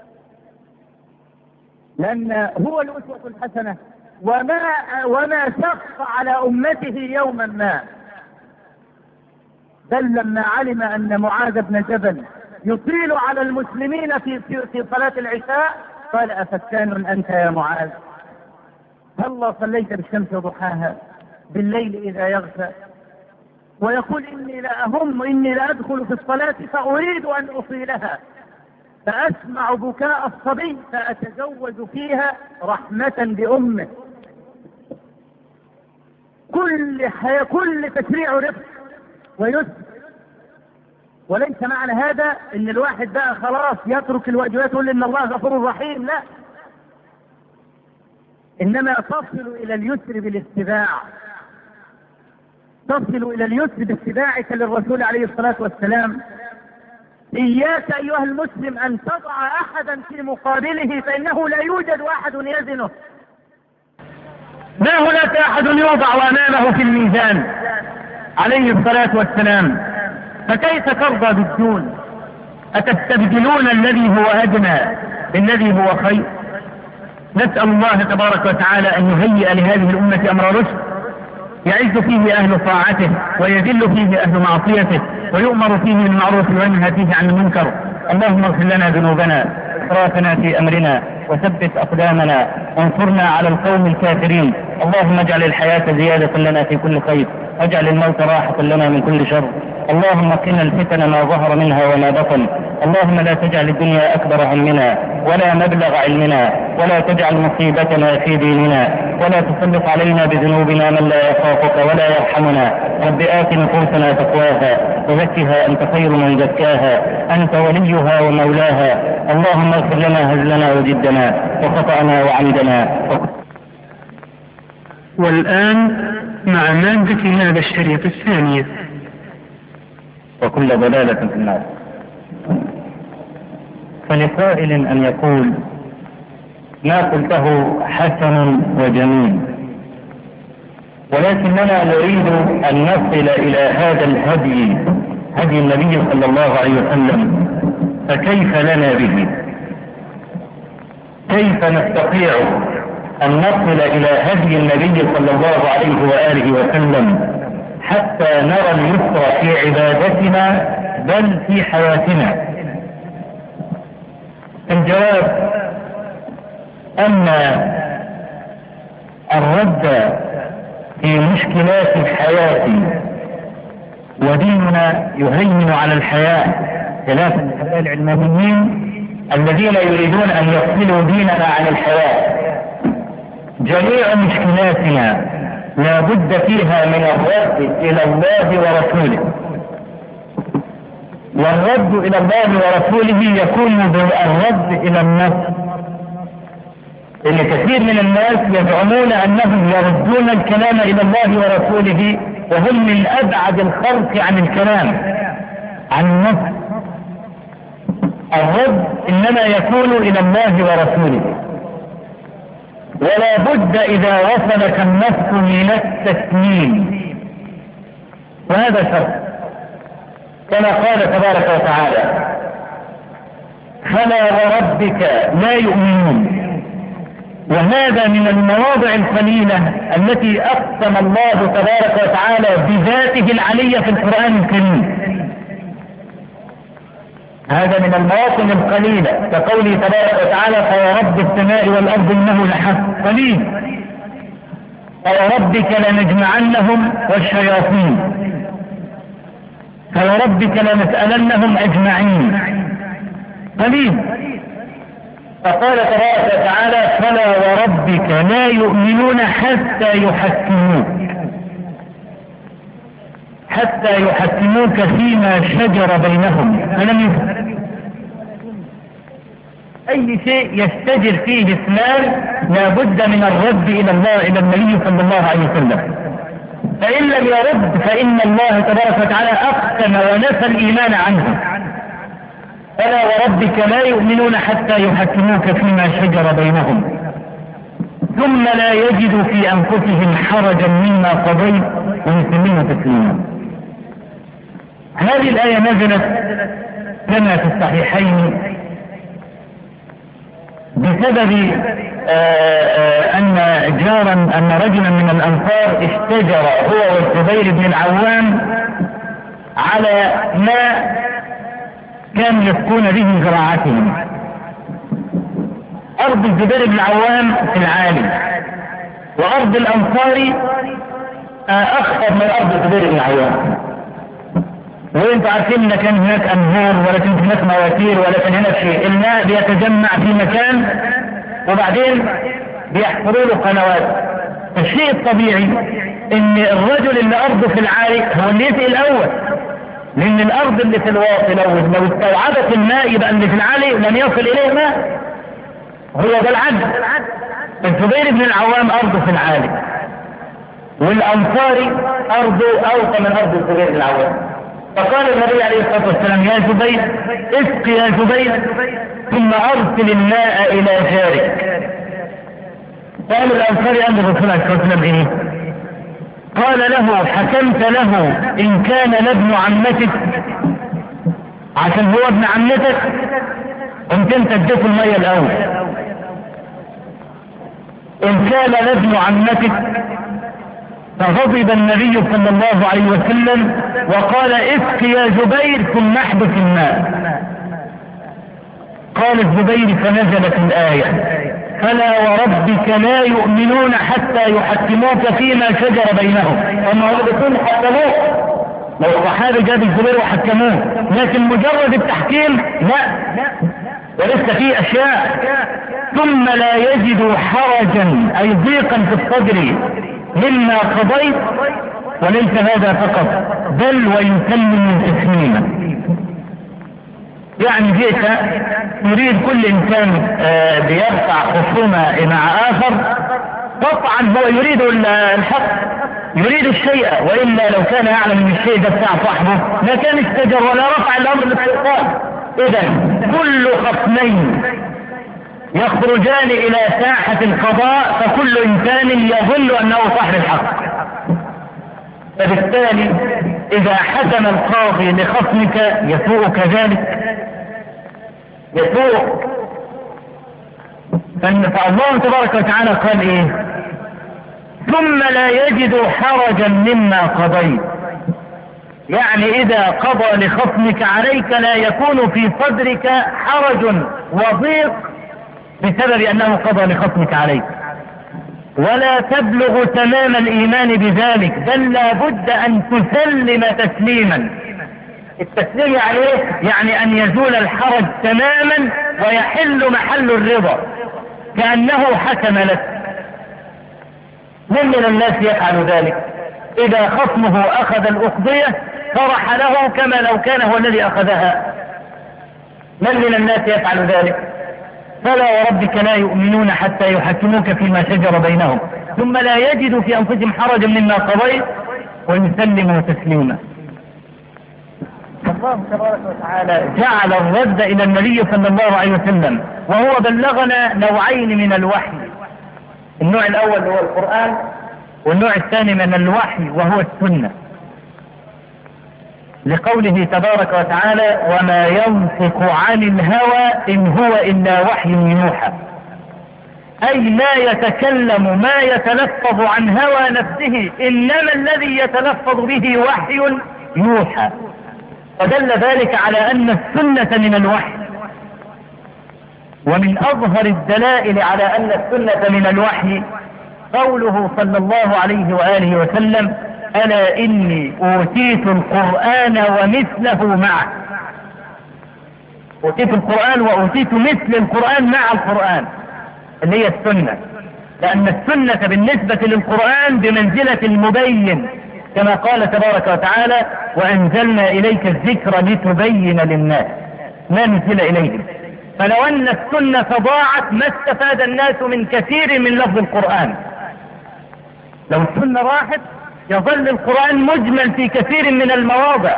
لأن هو الأسوة الحسنة. وما شق على أمته يوما ما، بل لما علم أن معاذ بن جبل يطيل على المسلمين في صلاة العشاء قال أفتان أنت يا معاذ؟ هلا صليت بالشمس وضحاها بالليل إذا يغشى؟ ويقول إني لأدخل في الصلاة فأريد أن أطيلها فأسمع بكاء الصبي فأتزوج فيها رحمة بأمه. كل تشريع رفق ويسر. وليس معنى هذا ان الواحد بقى خلاص يترك الواجبات ويقول ان الله غفور رحيم، لا، انما تصل الى اليسر بالاتباع، تصل الى اليسر باتباعك للرسول عليه الصلاة والسلام. اياك ايها المسلم ان تضع احدا في مقابله، فانه لا يوجد احد يزنه، ما هناك احد يوضع امامه في الميزان عليه الصلاة والسلام. فكيف ترضى بالدون؟ أتستبدلون الذي هو أدنى بالذي هو خير؟ نسأل الله تبارك وتعالى أن يهيئ لهذه الأمة أمر رشد يعز فيه أهل طاعته ويذل فيه أهل معصيته، ويؤمر فيه بالمعروف وينهى فيه عن المنكر. اللهم اغفر لنا ذنوبنا إسرافنا في أمرنا وثبت أقدامنا وانصرنا على القوم الكافرين. اللهم اجعل الحياة زيادة لنا في كل خير، واجعل الموت راحة لنا من كل شر. اللهم قنا الفتن ما ظهر منها وما بطن. اللهم لا تجعل الدنيا أكبر همنا ولا مبلغ علمنا، ولا تجعل مصيبتنا في ديننا، ولا تسلط علينا بذنوبنا من لا يخافك ولا يرحمنا. رب آت نفوسنا تقواها وزكها أنت خير من زكاها، أنت وليها ومولاها. اللهم اغفر لنا هزلنا وجدنا وخطأنا وعمدنا. والآن مع مادة هذا الشريط الثانية. وكل ضلالة في النار. فلقائل أن يقول ما قلته حسن وجميل، ولكننا نريد أن نصل إلى هذا الهدي، هدي النبي صلى الله عليه وسلم، فكيف لنا به؟ كيف نستطيع أن نصل إلى هدي النبي صلى الله عليه وآله وسلم حتى نرى اليسر في عبادتنا بل في حياتنا؟ الجواب أن الرد في مشكلات الحياة وديننا يهيمن على الحياة، خلافا لهؤلاء العلمانيين الذين يريدون أن يفصلوا ديننا عن الحياة. جميع مشكلاتنا لا بد فيها من الرد إلى الله ورسوله، والرد إلى الله ورسوله يكون بالرد إلى النفس. إن كثير من الناس يزعمون أنهم يردون الكلام إلى الله ورسوله وهم من أبعد الخلق عن الكلام عن النفس. الرد إنما يكون إلى الله ورسوله، ولا بد إذا وصلك النفس من التسليم، وهذا شرط كما قال تبارك وتعالى فلا وربك لا يؤمنون. وهذا من المواضع القليلة التي أقسم الله تبارك وتعالى بذاته العلية في القرآن الكريم. هذا من المواطن القليلة كقوله تبارك وتعالى فورب السماء والأرض إنه لحق قليل، فوربك لنجمعنهم والشياطين، فوربك لنسألنهم أجمعين قليل. فقال تبارك وتعالى فلا وربك لا يؤمنون حتى يحكموك فيما شجر بينهم. أي شيء يستجر فيه اثنان لا بد من الرد إلى الله إلى النبي صلى الله عليه وسلم، فإن لم يرد فإن الله تبارك وتعالى أقسم ونفى الإيمان عنه. فلا وربك لا يؤمنون حتى يحكموك فيما شجر بينهم ثم لا يجدوا في أنفسهم حرجا مما قضيت ويسلموا تسليما. هذه الآية نزلت كما في الصحيحين بسبب أن رجلا من الأنصار اشتجر هو والزبير بن العوام على ما كانوا يسكون به زراعتهم. أرض الزبير بن العوام في العالي، وأرض الأنصار أخطر من أرض الزبير بن العوام. وانتم عارفين ان كان هناك انهار ولا كان هناك مواتير ولا كان هناك شيء، الماء بيتجمع في مكان وبعدين بيحفروا له قنوات. الشيء الطبيعي ان الرجل اللي ارضه في العالي هو اللي يسقي الاول، لان الارض اللي في الواطي لو استوعبت الماء يبقى اللي في العالي لن يصل اليه ماء. هو ده العدل. الزبير بن العوام ارضه في العالي والانصاري ارضه اوطى من ارض الزبير بن العوام. فقال النبي عليه الصلاة والسلام يا زبير اسق يا زبير ثم ارسل الماء الى جارك. قال الانصاري عند الرسول عليه الصلاة والسلام ايه؟ قال له حكمت له ان كان لابن عمتك عشان هو ابن عمتك قمت انت اديته المية الاول. ان كان لابن عمتك فغضب النبي صلى الله عليه وسلم وقال اسق يا زبير ثم احبس الماء. قال الزبير فنزلت الآية فلا وربك لا يؤمنون حتى يحكموك فيما شجر بينهم. اما هو بيكون حكموه لو الصحابي جاب الزبير وحكموه، لكن مجرد التحكيم لا، ولسه فيه اشياء. ثم لا يجدوا حرجا اي ضيقا في الصدر مما قضيت، وليس هذا فقط بل ويسلم تسليما. يعني جئت يريد كل انسان بيرفع خصومه مع اخر قطعا هو يريد الحق، يريد الشيء، والا لو كان يعلم ان الشيء ده بتاع صاحبه ما كان استجر ولا رفع الامر للسلطان. اذا كل خصمين يخرجان الى ساحة القضاء فكل انسان يظن انه صاحب الحق. فبالتالي اذا حكم القاضي لخصمك يسوءك ذلك، يسوء. فالله تبارك وتعالى قال ايه؟ ثم لا يجد حرجا مما قضيت. يعني اذا قضى لخصمك عليك لا يكون في صدرك حرج وضيق بسبب انه قضى لخصمك عليك، ولا تبلغ تمام الايمان بذلك، بل لا بد ان تسلم تسليما. التسليم يعني ايه؟ يعني ان يزول الحرج تماما ويحل محل الرضا كأنه حكم لك. من الناس يفعل ذلك؟ اذا خصمه اخذ الاقضية فرح له كما لو كان هو الذي اخذها. من الناس يفعل ذلك؟ فلا وربك لا يؤمنون حتى يحكموك فيما شجر بينهم ثم لا يجدوا في انفسهم حرجا مما قضيت ويسلموا تسليما. الله تبارك وتعالى جعل الرد الى النبي صلى الله عليه وسلم، وهو بلغنا نوعين من الوحي. النوع الاول هو القرآن، والنوع الثاني من الوحي وهو السنة. لقوله تبارك وتعالى وما ينطق عن الهوى إن هو إلا وحي يوحى، أي لا يتكلم ما يتلفظ عن هوى نفسه، إنما الذي يتلفظ به وحي يوحى. فدل ذلك على أن السنة من الوحي. ومن أظهر الدلائل على أن السنة من الوحي قوله صلى الله عليه وآله وسلم ألا إني أوتيت القرآن ومثله معه. أوتيت القرآن وأوتيت مثل القرآن مع القرآن اللي هي السنة، لأن السنة بالنسبة للقرآن بمنزلة المبين، كما قال تبارك وتعالى وأنزلنا إليك الذكر لتبين للناس ما نزل إليهم. فلو أن السنة ضاعت ما استفاد الناس من كثير من لفظ القرآن. لو السنة راحت يظل القرآن مجمل في كثير من المواضع.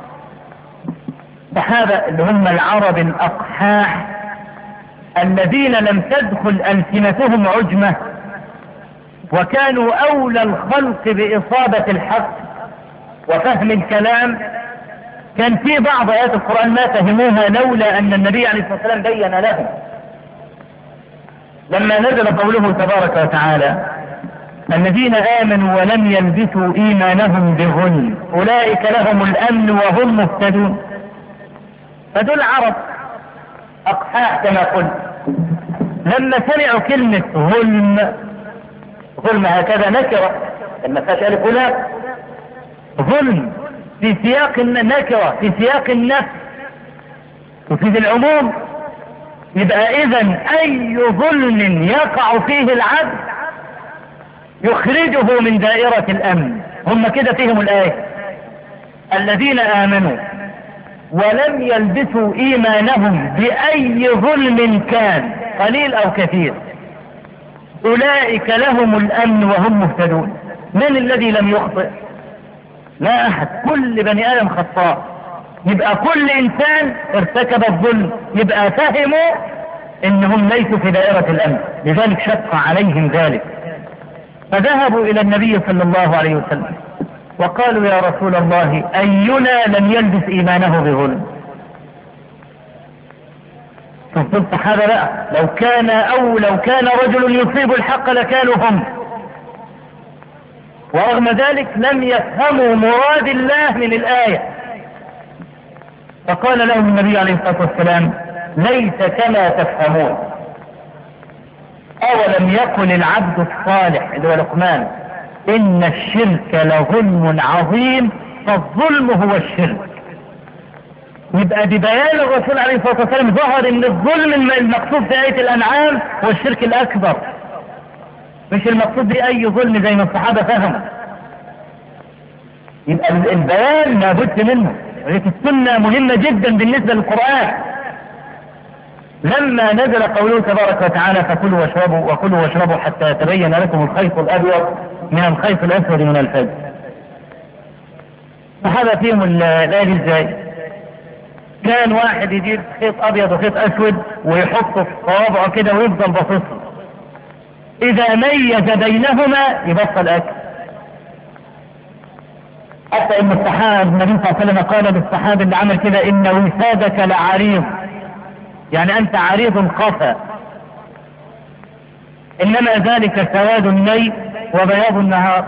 الصحابة اللي هم العرب الأقحاح الذين لم تدخل ألسنتهم عجمة وكانوا أولى الخلق بإصابة الحق وفهم الكلام، كان في بعض آيات القرآن ما فهموها لولا أن النبي عليه الصلاة والسلام بين لهم. لما نزل قوله تبارك وتعالى الذين آمنوا ولم يلبسوا إيمانهم بظلم أولئك لهم الأمن وهم مهتدون، فدول عرب أقحاح كما قلت، لما سمعوا كلمة ظلم هكذا نكرة لما فيهاش ألف ولام، ظلم في سياق النكرة في سياق النفس وفي العموم، يبقى إذن أي ظلم يقع فيه العبد يخرجه من دائرة الأمن. هم كده فيهم الآية الذين آمنوا ولم يلبسوا إيمانهم بأي ظلم كان قليل أو كثير أولئك لهم الأمن وهم مهتدون. من الذي لم يخطئ؟ لا أحد، كل بني آدم خطاء. يبقى كل إنسان ارتكب الظلم، يبقى فهموا إنهم ليسوا في دائرة الأمن، لذلك شق عليهم ذلك. فذهبوا إلى النبي صلى الله عليه وسلم وقالوا يا رسول الله أينا لم يلبس إيمانه بظلم؟ شوف الصحابة بقى، لو كان رجل يصيب الحق لكانوا هم، ورغم ذلك لم يفهموا مراد الله من الآية. فقال لهم النبي عليه الصلاة والسلام ليس كما تفهمون. أولم يقل العبد الصالح اللي هو لقمان إن الشرك لظلم عظيم، فالظلم هو الشرك. يبقى ببيان الرسول عليه الصلاة والسلام ظهر ان الظلم المقصود في آية الأنعام هو الشرك الأكبر، مش المقصود بأي ظلم زي ما الصحابة فهموا. يبقى البيان لابد منه، السنة مهمة جدا بالنسبة للقرآن. لما نزل قوله تبارك وتعالى فكلوا واشربوا حتى يتبين لكم الخيط الأبيض من الخيط الأسود من الفجر، الصحابة فيهم الآية ازاي؟ كان واحد يجيب خيط أبيض وخيط أسود ويحطه في صوابعه كده ويفضل باصص، إذا ميز بينهما يبطل أكل. حتى إن الصحابة النبي صلى الله عليه وسلم قال للصحابة اللي عمل كده إن وسادك لعريض، يعني أنت عريض قفا، إنما ذلك سواد الليل وبياض النهار.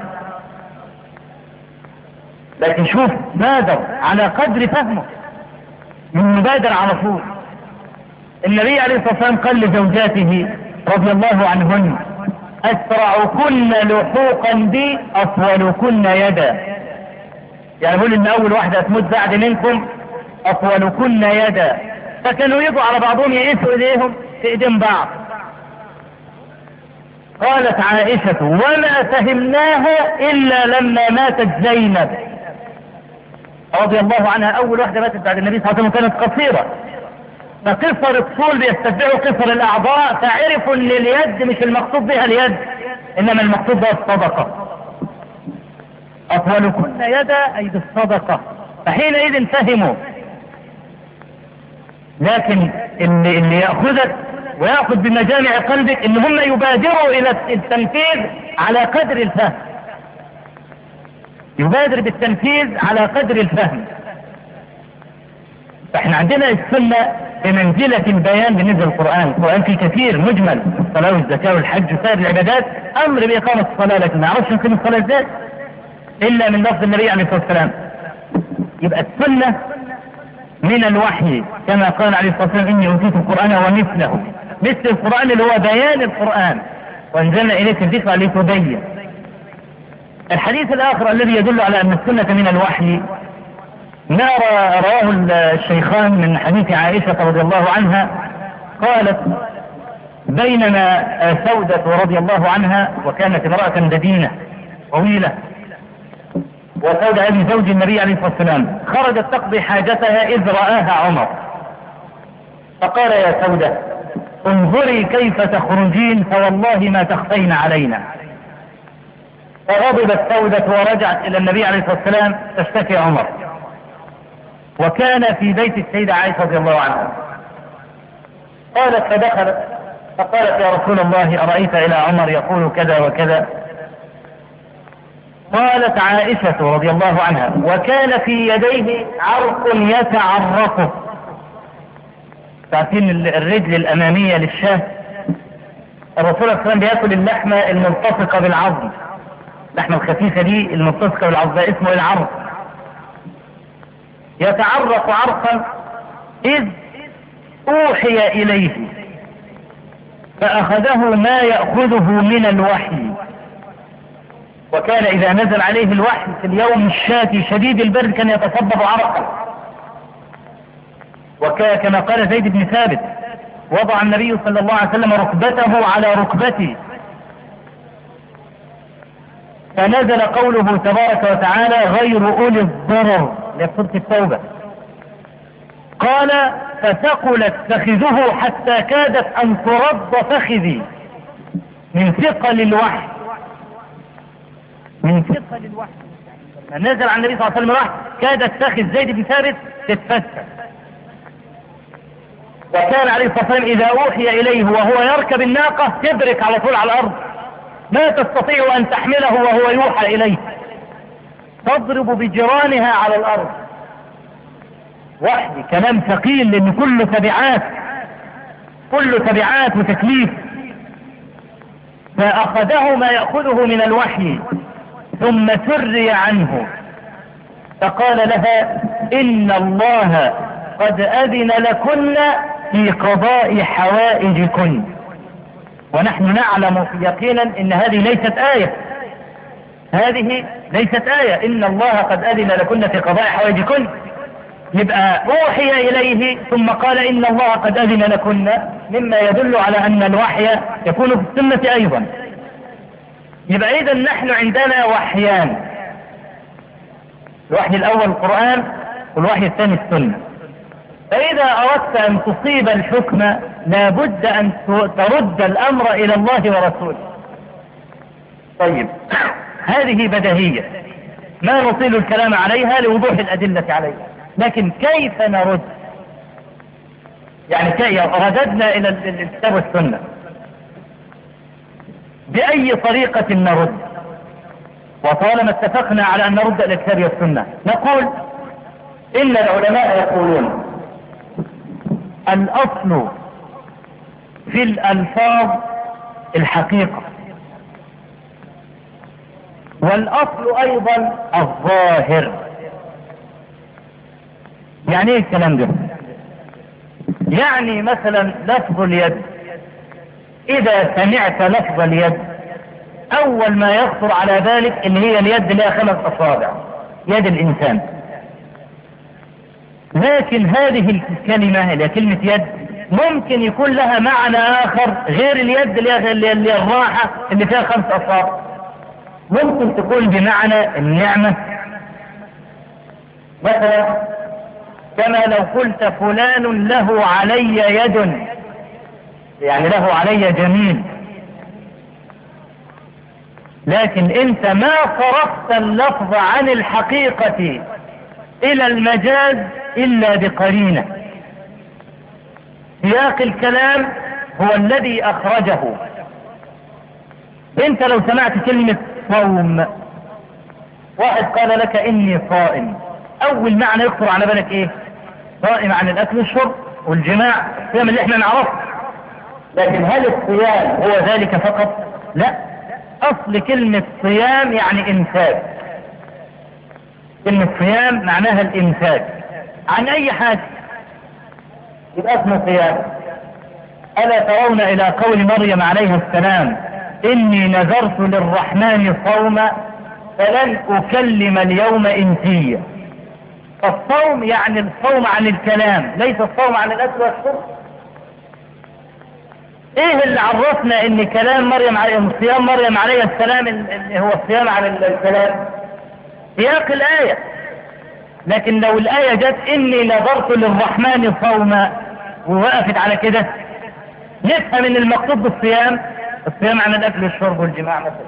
لكن شوف بادر على قدر فهمه، من مبادر على طول. النبي عليه الصلاة والسلام قال لزوجاته رضي الله عنهن أسرعكن لحوقا بي أطولكن يدا، يعني يقول إن أول واحدة تموت بعد منكم أطولكن يدا. فكانوا يجوا على بعضهم يقيسوا إيديهم في إيدين بعض. قالت عائشة وما فهمناها إلا لما ماتت زينب رضي الله عنها، أول واحدة ماتت بعد النبي صلى الله عليه وسلم كانت قصيرة، فقصر الطول بيستتبعوا قصر الأعضاء، فعرفوا أن اليد مش المقصود بها اليد، إنما المقصود بها الصدقة. أطولكن يدا أي بالصدقة، فحينئذ فهموا. لكن اللي يأخذك ويأخذ بمجامع قلبك إن هم يبادروا إلى التنفيذ على قدر الفهم، يبادر بالتنفيذ على قدر الفهم. فاحنا عندنا السنة بمنزلة البيان بالنسبة للقرآن. القرآن فيه كثير مجمل، الصلاة والزكاة والحج وسائر العبادات أمر بإقامة الصلاة، لكن ما نعرفش نقيم الصلاة ازاي إلا من لفظ النبي عليه الصلاة والسلام. يبقى السنة من الوحي كما قال عليه الصلاة والسلام إني أوتيت القرآن ومثله، مثل القرآن اللي هو بيان القرآن، وأنزلنا إليك الذكر لتبين. الحديث الآخر الذي يدل على أن السنة من الوحي ما رواه الشيخان من حديث عائشة رضي الله عنها قالت بينما سودة رضي الله عنها وكانت امرأة بدينة طويلة، وسودة ابن زوج النبي عليه الصلاة والسلام خرجت تقضي حاجتها إذ رآها عمر فقال يا سودة انظري كيف تخرجين فوالله ما تخفين علينا. فغضبت سودة ورجعت إلى النبي عليه الصلاة والسلام تشتكي عمر، وكان في بيت السيدة عائشة رضي الله عنها. قالت فدخلت فقالت يا رسول الله أرأيت إلى عمر يقول كذا وكذا؟ قالت عائشة رضي الله عنها وكان في يديه عرق يتعرقه. تعرفين الرجل الأمامية للشاة، الرسول صلى الله عليه وسلم بيأكل اللحمة الملتصقة بالعظم، اللحمة الخفيفة دي الملتصقة بالعظم اسمه العرق. يتعرق عرقا إذ أوحي إليه فأخذه ما يأخذه من الوحي، وكان إذا نزل عليه الوحي في اليوم الشاتي شديد البرد كان يتصبب عرقا. وكما قال زيد بن ثابت وضع النبي صلى الله عليه وسلم ركبته على ركبتي فنزل قوله تبارك وتعالى غير أولي الضرر لسورة التوبة. قال فثقلت فخذه حتى كادت أن ترد فخذي من ثقل الوحي، من ثقل الوحي. نزل على النبي صلى الله عليه وسلم وحي كادت فخذ زيد بن ثابت تتفسر. وكان عليه الصلاة والسلام إذا أوحي إليه وهو يركب الناقة تبرك على طول على الأرض، ما تستطيع أن تحمله وهو يوحى إليه، تضرب بجرانها على الأرض. وحي كلام ثقيل لأن كله تبعات، كله تبعات وتكليف. فأخذه ما يأخذه من الوحي ثم سري عنه فقال لها إن الله قد أذن لكن في قضاء حوائجكن. ونحن نعلم يقينا ان هذه ليست آية، هذه ليست آية، ان الله قد أذن لكن في قضاء حوائجكن. يبقى أوحي إليه ثم قال إن الله قد أذن لكن، مما يدل على أن الوحي يكون في السنة أيضا. يبقى إذا نحن عندنا وحيان، الوحي الأول القرآن والوحي الثاني السنة. فإذا أردت أن تصيب الحكم لابد أن ترد الأمر إلى الله ورسوله. طيب هذه بديهية ما نطيل الكلام عليها لوضوح الأدلة عليها، لكن كيف نرد؟ يعني كيف رددنا إلى الكتاب والسنة بأي طريقة نرد؟ وطالما اتفقنا على أن نرد إلى الكتاب والسنة نقول إن العلماء يقولون الأصل في الألفاظ الحقيقة، والأصل أيضا الظاهر. يعني ايه الكلام ده؟ يعني مثلا لفظ اليد، إذا سمعت لفظ اليد أول ما يخطر على بالك إن هي اليد لها 5 أصابع، يد الإنسان. لكن هذه الكلمة اللي كلمة يد ممكن يكون لها معنى آخر غير اليد اللي الراحة اللي فيها 5 أصابع. ممكن تكون بمعنى النعمة مثلا، كما لو قلت فلان له علي يد، يعني له علي جميل. لكن انت ما صرفت اللفظ عن الحقيقة الى المجاز الا بقرينة. سياق الكلام هو الذي اخرجه. انت لو سمعت كلمة صوم، واحد قال لك اني صائم، اول معنى يخطر على بالك ايه؟ صائم عن الاكل والشرب والجماع، الصيام اللي احنا نعرفه. لكن هل الصيام هو ذلك فقط؟ لا، اصل كلمة صيام يعني امساك. كلمة صيام معناها الامساك عن اي حاجة، يبقى اسمه صيام. ألا ترون إلى قول مريم عليه السلام إني نذرت للرحمن صوما فلن أكلم اليوم إنسيا. فالصوم يعني الصوم عن الكلام، ليس الصوم عن الأكل والشرب. إيه اللي عرفنا إن كلام صيام مريم عليه السلام اللي هو الصيام عن الكلام؟ سياق الآية. لكن لو الآية جت إني نذرت للرحمن صوما ووقفت على كده، نفهم ان المقصود بالصيام الصيام عن الاكل والشرب والجماع مثلا.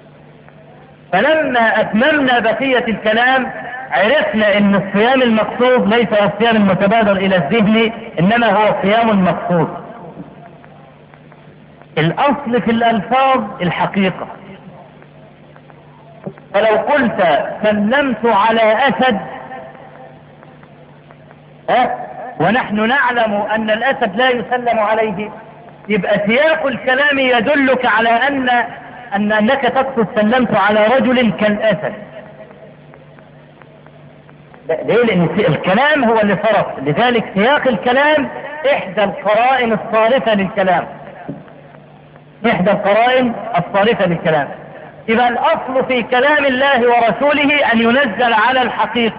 فلما اتممنا بقية الكلام عرفنا ان الصيام المقصود ليس الصيام المتبادر الى الذهن، انما هو الصيام المقصود. الاصل في الالفاظ الحقيقة. فلو قلت سلمت على اسد ونحن نعلم ان الاسد لا يسلم عليه، يبقى سياق الكلام يدلك على انك تقصد سلمت على رجل كالاسد. ليه؟ لان الكلام هو اللي صرف، لذلك سياق الكلام احدى القرائن الصارفة للكلام. احدى القرائن الصارفة للكلام. يبقى الاصل في كلام الله ورسوله ان ينزل على الحقيقة،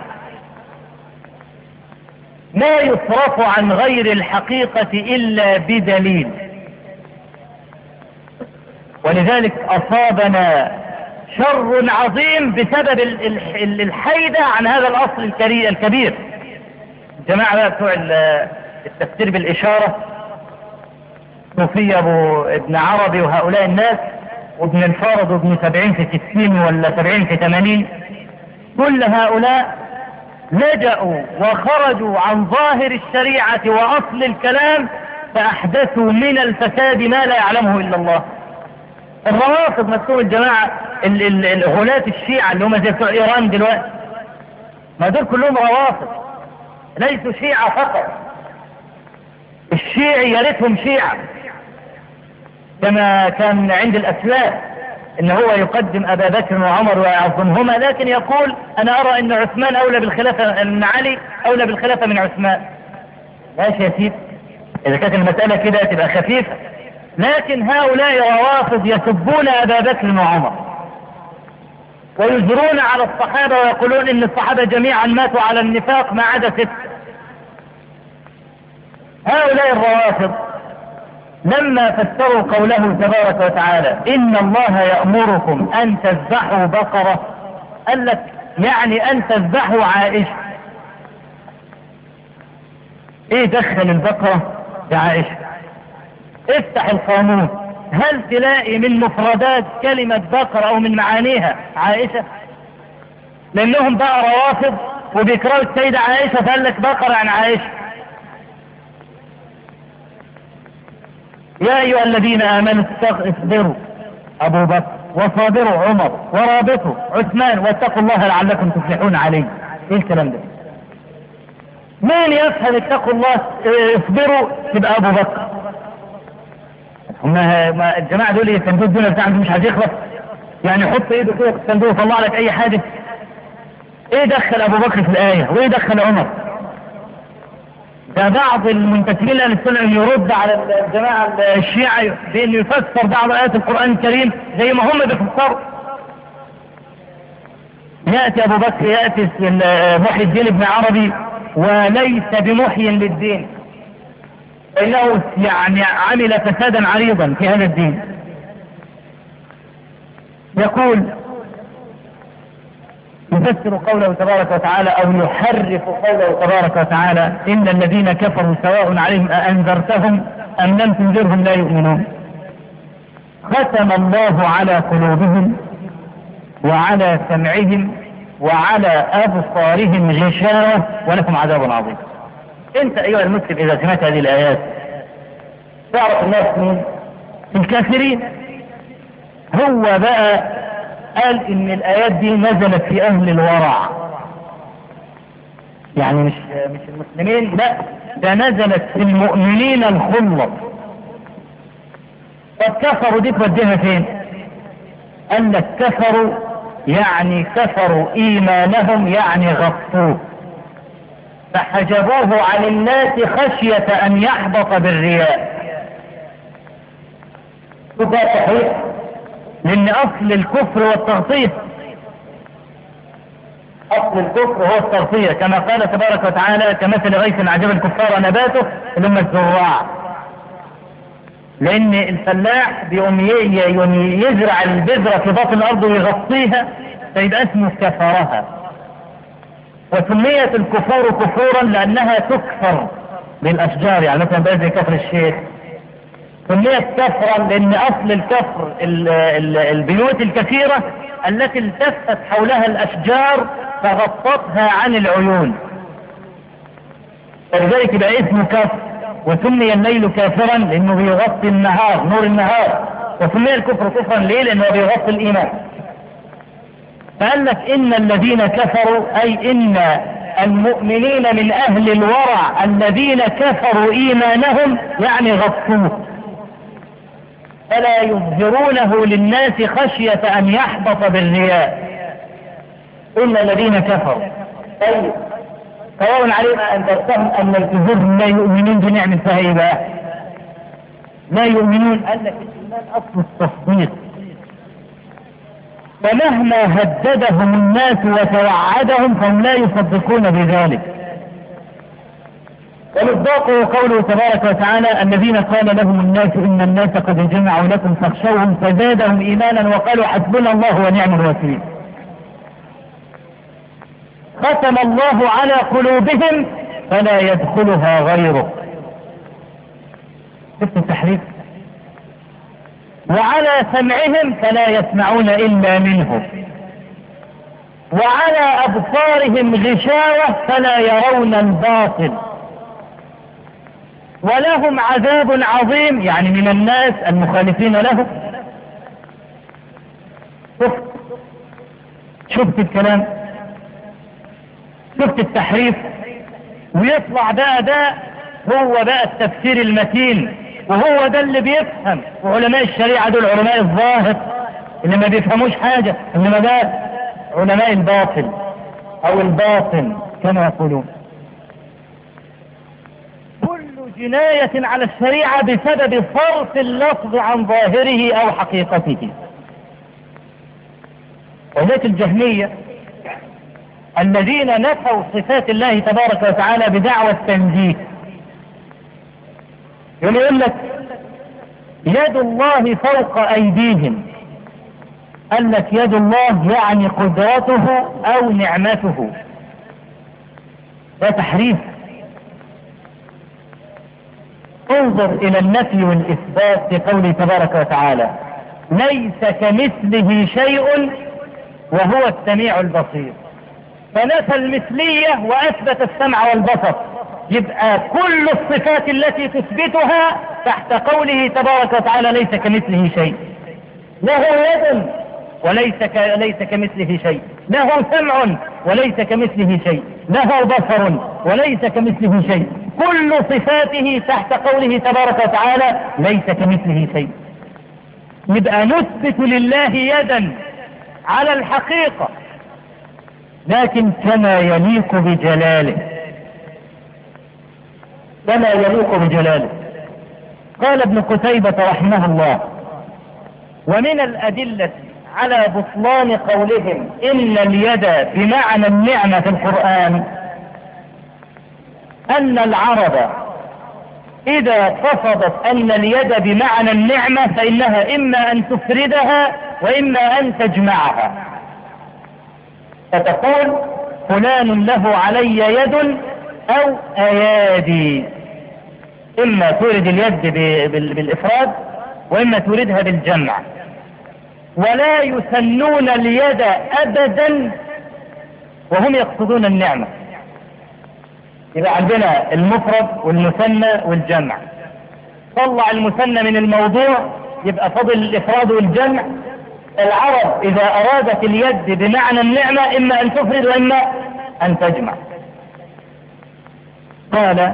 ما يصرف عن غير الحقيقة إلا بدليل. ولذلك أصابنا شر عظيم بسبب الحيدة عن هذا الأصل الكبير. الجماعة بقى بتوع التفسير بالإشارة، صوفي ابن عربي وهؤلاء الناس، وابن الفارض وابن 70 في 60 ولا 70 في 80، كل هؤلاء لجأوا وخرجوا عن ظاهر الشريعة وأصل الكلام، فأحدثوا من الفساد ما لا يعلمه إلا الله. الروافض نفسهم الجماعة الغلاة الشيعة اللي هم زي بتوع إيران دلوقتي، ما دول كلهم روافض، ليسوا شيعة فقط. الشيعي يرثهم شيعة، كما كان عند الأسلاف ان هو يقدم ابا بكر وعمر ويعظمهما، لكن يقول انا ارى ان عثمان اولى بالخلافة من علي، اولى بالخلافة من عثمان. ماشي يا سيدي، اذا كانت المسألة كده تبقى خفيفة. لكن هؤلاء روافض يسبون ابا بكر وعمر ويجرون على الصحابة ويقولون ان الصحابة جميعا ماتوا على النفاق ما عدا 6. هؤلاء الروافض لما فسروا قوله تبارك وتعالى إن الله يأمركم أن تذبحوا بقرة، قال لك يعني أن تذبحوا عائشة. إيه دخل البقرة بعائشة؟ افتح القانون، هل تلاقي من مفردات كلمة بقرة أو من معانيها عائشة؟ لأنهم بقى روافض وبيكرهوا السيدة عائشة، فقال لك بقرة عن عائشة. يا أيها الذين آمنوا اصبروا أبو بكر وصابروا عمر ورابطوا عثمان واتقوا الله لعلكم تفلحون عليه. ايه الكلام ده؟ مين يفهم اتقوا الله اصبروا تبقى أبو بكر؟ ما الجماعة دول الصندوق الدنيا بتاعهم مش عايز يخلص، يعني حط ايده كده في الصندوق وطلع لك اي حادث. ايه دخل أبو بكر في الآية وايه دخل عمر؟ ده بعض المنتسبين لأهل السنة أن يرد على الجماعة الشيعة بأنه يفسر بعض آيات القرآن الكريم زي ما هم بيفسروا. يأتي أبو بكر، يأتي محي الدين ابن عربي وليس بمحي للدين، إنه يعني عمل فسادا عريضا في هذا الدين. يقول يفسر قوله تبارك وتعالى أو يحرف قوله تبارك وتعالى إن الذين كفروا سواء عليهم أأنذرتهم أم لم تنذرهم لا يؤمنون. ختم الله على قلوبهم وعلى سمعهم وعلى أبصارهم غشاوة ولكم عذاب عظيم. أنت أيها المسلم إذا سمعت هذه الآيات تعرف الناس مين؟ الكافرين. هو بقى قال ان الايات دي نزلت في اهل الورع، يعني مش المسلمين، لا ده نزلت في المؤمنين الخلة. طب كفروا دي توديها فين؟ قال لك كفروا يعني كفروا ايمانهم، يعني غطوه فحجبوه عن الناس خشية ان يحبط بالرياء. وده صحيح، لان اصل الكفر والتغطية، اصل الكفر هو التغطية، كما قال تبارك وتعالى كمثل غيث اعجب الكفار نباته لما الزراع. لان الفلاح بيقوم يزرع البذرة في باطن الارض ويغطيها فيبقى اسمه كفرها. وسميت الكفار كفورا لانها تكفر بالاشجار، يعني مثلا بقى زي كفر الشيخ سميت كفرا لان اصل الكفر البيوت الكثيرة التي التفت حولها الاشجار فغطتها عن العيون، فلذلك يبقى اسمه كفر. وسمي الليل كافرا لانه بيغطي النهار، نور النهار. وسمي الكفر كفرا ليه؟ لانه بيغطي الايمان. فقال لك ان الذين كفروا اي ان المؤمنين من اهل الورع الذين كفروا ايمانهم يعني غطوه، فلا يظهرونه للناس خشية ان يحبط بالرياء. ان الذين كفروا طيب سواء علينا ان تفهم ان الكفر لا يؤمنون بنعمة فهي بقى لا يؤمنون. قال لك الايمان اصل التصديق، فمهما هددهم الناس وتوعدهم فهم لا يصدقون بذلك. ومصداقه قوله تبارك وتعالى الذين قال لهم الناس ان الناس قد جمعوا لكم فاخشوهم فزادهم ايمانا وقالوا حسبنا الله ونعم الوكيل. ختم الله على قلوبهم فلا يدخلها غيره. شفت التحريف؟ وعلى سمعهم فلا يسمعون إلا منه، وعلى أبصارهم غشاوة فلا يرون الباطل، ولهم عذاب عظيم يعني من الناس المخالفين له. شفت الكلام؟ شفت التحريف؟ ويطلع بقى ده هو بقى التفسير المتين، وهو ده اللي بيفهم. وعلماء الشريعة دول علماء الظاهر اللي ما بيفهموش حاجة، انما ده علماء الباطل او الباطن كما يقولون. كل جناية على الشريعة بسبب صرف اللفظ عن ظاهره او حقيقته. وذات الجهمية الذين نفوا صفات الله تبارك وتعالى بدعوى التنزيه، يقول لك يد الله فوق ايديهم. قال لك يد الله يعني قدرته او نعمته. ده تحريف. انظر الى النفي والاثبات في قوله تبارك وتعالى ليس كمثله شيء وهو السميع البصير، فنفى المثلية واثبت السمع والبصر. يبقى كل الصفات التي تثبتها تحت قوله تبارك وتعالى ليس كمثله شيء. له يد وليس كمثله شيء، له سمع وليس كمثله شيء، له بصر وليس كمثله شيء. كل صفاته تحت قوله تبارك وتعالى ليس كمثله شيء. يبقى نثبت لله يدا على الحقيقة لكن كما يليق بجلاله، كما يليق بجلاله. قال ابن قتيبة رحمه الله ومن الأدلة على بطلان قولهم إن اليد بمعنى النعمة في القرآن أن العرب إذا قصدت أن اليد بمعنى النعمة فإنها إما أن تفردها وإما أن تجمعها، فتقول فلان له علي يد أو أيادي، إما تورد اليد بالإفراد وإما توردها بالجمع. ولا يسنون اليد أبدا وهم يقصدون النعمة. يبقى عندنا المفرد والمثنى والجمع. طلع المثنى من الموضوع يبقى فضل الإفراد والجمع. العرب إذا أرادت اليد بمعنى النعمة إما أن تفرد وإما أن تجمع. قال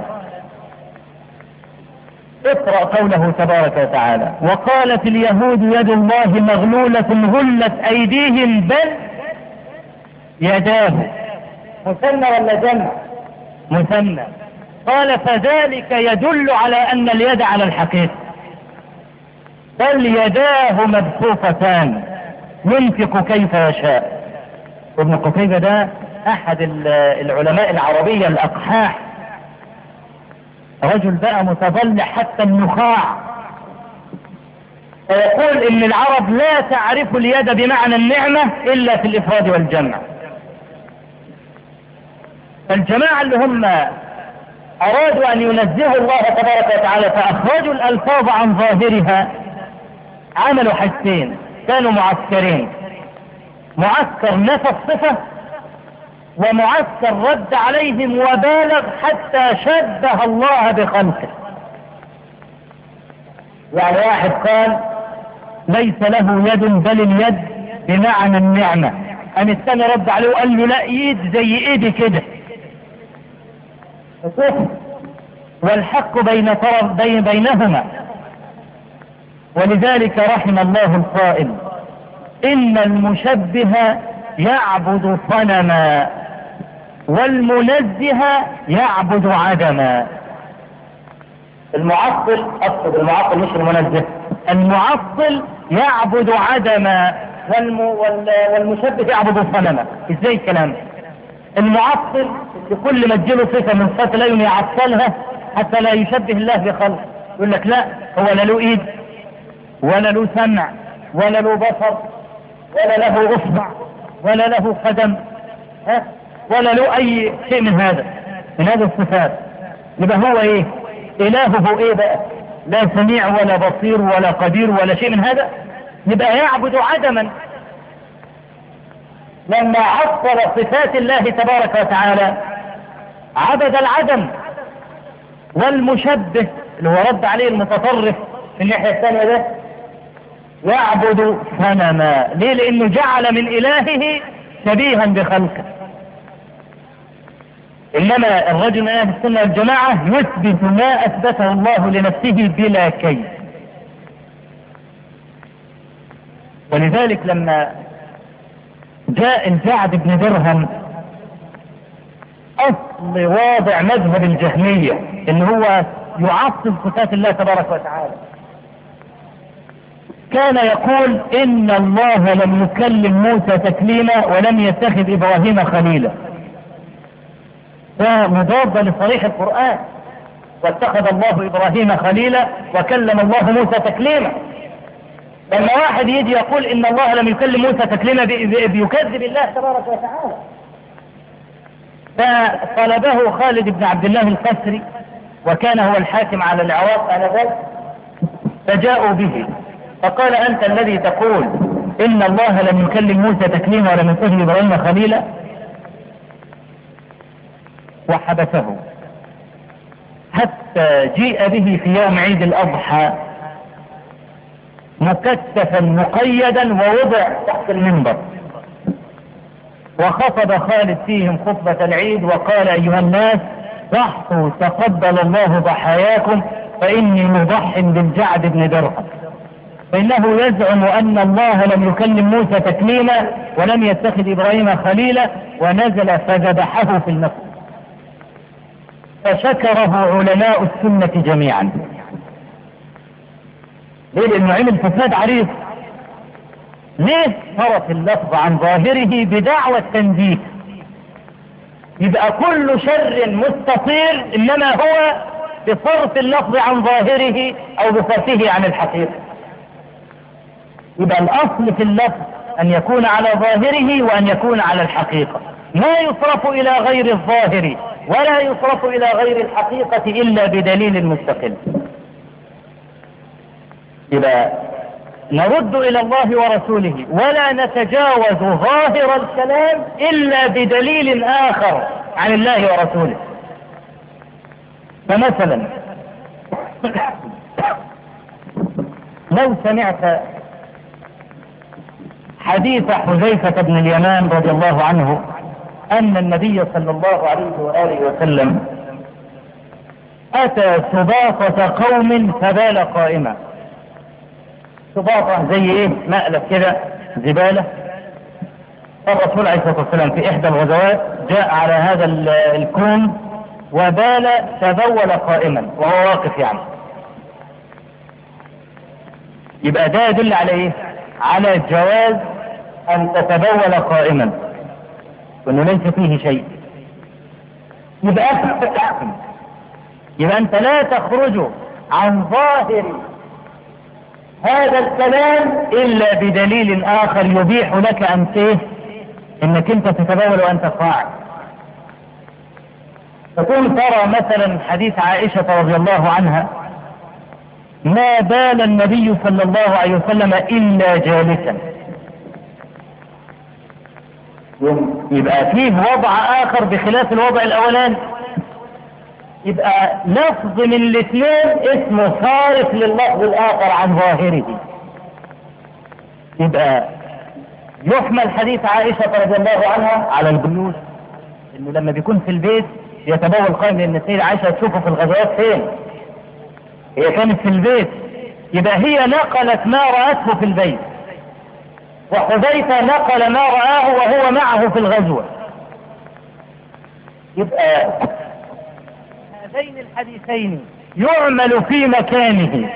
اقرأ قوله تبارك وتعالى: وقالت اليهود يد الله مغلولة غلت أيديهم بل يداه. مثنى ولا جمع؟ مثنى. قال فذلك يدل على أن اليد على الحقيقة، بل يداه مبسوطتان ينفق كيف يشاء. ابن قتيبة ده أحد العلماء العربية الأقحاح، رجل بقى متضلع حتى النخاع، فيقول إن العرب لا تعرف اليد بمعنى النعمة إلا في الإفراد والجمع. فالجماعة اللي هم أرادوا أن ينزهوا الله تبارك وتعالى فأخرجوا الألفاظ عن ظاهرها، عملوا حاجتين، كانوا معسكرين: معسكر نفى الصفة، ومعسكر رد عليهم وبالغ حتى شبه الله بخلقه. يعني واحد قال ليس له يد بل اليد بمعنى النعمة، أن الثاني رد عليه وقال له لا، ايد زي ايدي كده. والحق بينهما. ولذلك رحم الله القائل: إن المشبه يعبد صنما والمنزه يعبد عدما. المعطل، أقصد المعطل مش المنزه، المعطل يعبد عدما والمشبه يعبد صنما. ازاي الكلام؟ المعطل لكل ما تجيله صفة من صفات الله يعطلها حتى لا يشبه الله بخلق. يقول لك لا، هو لا له ايد ولا له سمع ولا له بصر ولا له اصبع ولا له قدم ولا له اي شيء من هذا الصفات. يبقى هو ايه؟ الهه ايه بقى؟ لا سميع ولا بصير ولا قدير ولا شيء من هذا. يبقى يعبد عدما. لما عطل صفات الله تبارك وتعالى عبد العدم. والمشبه اللي هو رد عليه المتطرف في الناحية الثانية ده يعبد صنما. ليه؟ لانه جعل من الهه شبيها بخلقه. انما الرجل من اهل السنة والجماعة يثبت ما اثبته الله لنفسه بلا كيف. ولذلك لما جاء الجعد بن درهم، اصل واضع مذهب الجهمية ان هو يعطل صفات الله تبارك وتعالى، كان يقول ان الله لم يكلم موسى تكليما ولم يتخذ ابراهيم خليلا. فمضاد لصريح القرآن: واتخذ الله ابراهيم خليلا وكلم الله موسى تكليما. لما واحد يجي يقول ان الله لم يكلم موسى تكليما بيكذب الله تبارك وتعالى. فطلبه خالد بن عبد الله القسري، وكان هو الحاكم على العراق آنذاك، فجاءوا به فقال: أنت الذي تقول إن الله لم يكلم موسى تكليما ولم يتخذ إبراهيم خليلا؟ وحبسه حتى جيء به في يوم عيد الأضحى مكتفا مقيدا ووضع تحت المنبر، وخطب خالد فيهم خطبة العيد وقال: أيها الناس ضحوا تقبل الله ضحاياكم، فإني مضح بالجعد بن درهم، فإنه يزعم أن الله لم يكلم موسى تكليما ولم يتخذ إبراهيم خليلا، ونزل فذبحه في المسجد. فشكره علماء السنة جميعا. ليه؟ لأنه عمل فساد عريض. ليه؟ صرف اللفظ عن ظاهره بدعوى التنزيه. يبقى كل شر مستطير انما هو بصرف اللفظ عن ظاهره او بصرفه عن الحقيقة. يبقى الاصل في اللفظ ان يكون على ظاهره وان يكون على الحقيقة، لا يصرف الى غير الظاهر ولا يصرف الى غير الحقيقة الا بدليل مستقل. يبقى نرد الى الله ورسوله ولا نتجاوز ظاهر الكلام الا بدليل اخر عن الله ورسوله. فمثلا لو سمعت حديث حذيفة بن اليمان رضي الله عنه ان النبي صلى الله عليه وآله وسلم أتى سباطة قوم فبال قائما. سباطة زي ايه؟ مقلب كده، زبالة. الرسول عليه الصلاة والسلام في إحدى الغزوات جاء على هذا الكون وبال، تبول قائما وهو واقف يعني. يبقى ده يدل على ايه؟ على جواز أن تتبول قائما وأنه ليس فيه شيء. يبقى أنت لا تخرج عن ظاهر هذا الكلام إلا بدليل آخر يبيح لك أن إنك أنت تتبول وأنت قاعد. تكون ترى مثلا حديث عائشة رضي الله عنها: ما بال النبي صلى الله عليه وسلم إلا جالسا. يبقى فيه وضع آخر بخلاف الوضع الأولاني. يبقى لفظ من الاثنين اسمه صارف لللفظ الآخر عن ظاهره. يبقى يحمل حديث عائشة رضي الله عنها على الجلوس، انه لما بيكون في البيت يتبول قائم، لان السيدة عائشة تشوفه في الغزوات فين؟ هي كانت في البيت. يبقى هي نقلت ما رأته في البيت، وحذيفة نقل ما رآه وهو معه في الغزوة. يبقى هذين الحديثين يعمل في مكانه.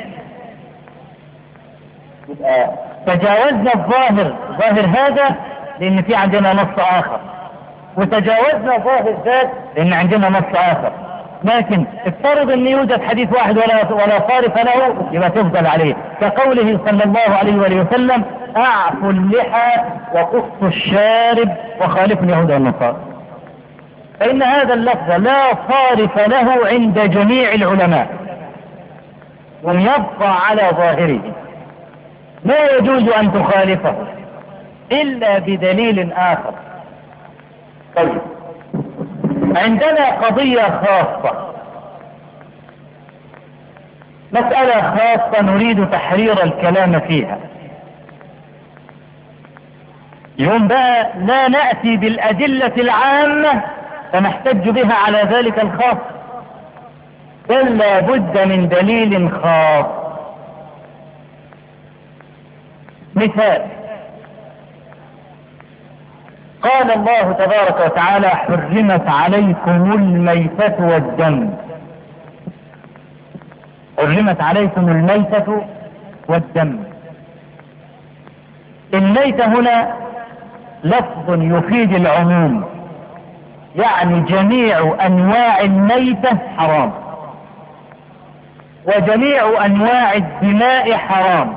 يبقى تجاوزنا الظاهر، ظاهر هذا لأن في عندنا نص آخر، وتجاوزنا ظاهر ذات لأن عندنا نص آخر. لكن افترض أن يوجد حديث واحد ولا صارف له، يبقى تفضل عليه، كقوله صلى الله عليه وآله وسلم: أعفوا اللحى وقصوا الشارب وخالفوا اليهود والنصارى. فإن هذا اللفظ لا صارف له عند جميع العلماء، ويبقى على ظاهره، لا يجوز أن تخالفه إلا بدليل آخر. طيب، عندنا قضية خاصة، مسألة خاصة نريد تحرير الكلام فيها. يوم بقى لا نأتي بالأدلة العامة فنحتج بها على ذلك الخاص، بل لا بد من دليل خاص. مثال: قال الله تبارك وتعالى: حرمت عليكم الميتة والدم. حرمت عليكم الميتة والدم. الميتة هنا لفظ يفيد العموم، يعني جميع أنواع الميتة حرام، وجميع أنواع الدماء حرام.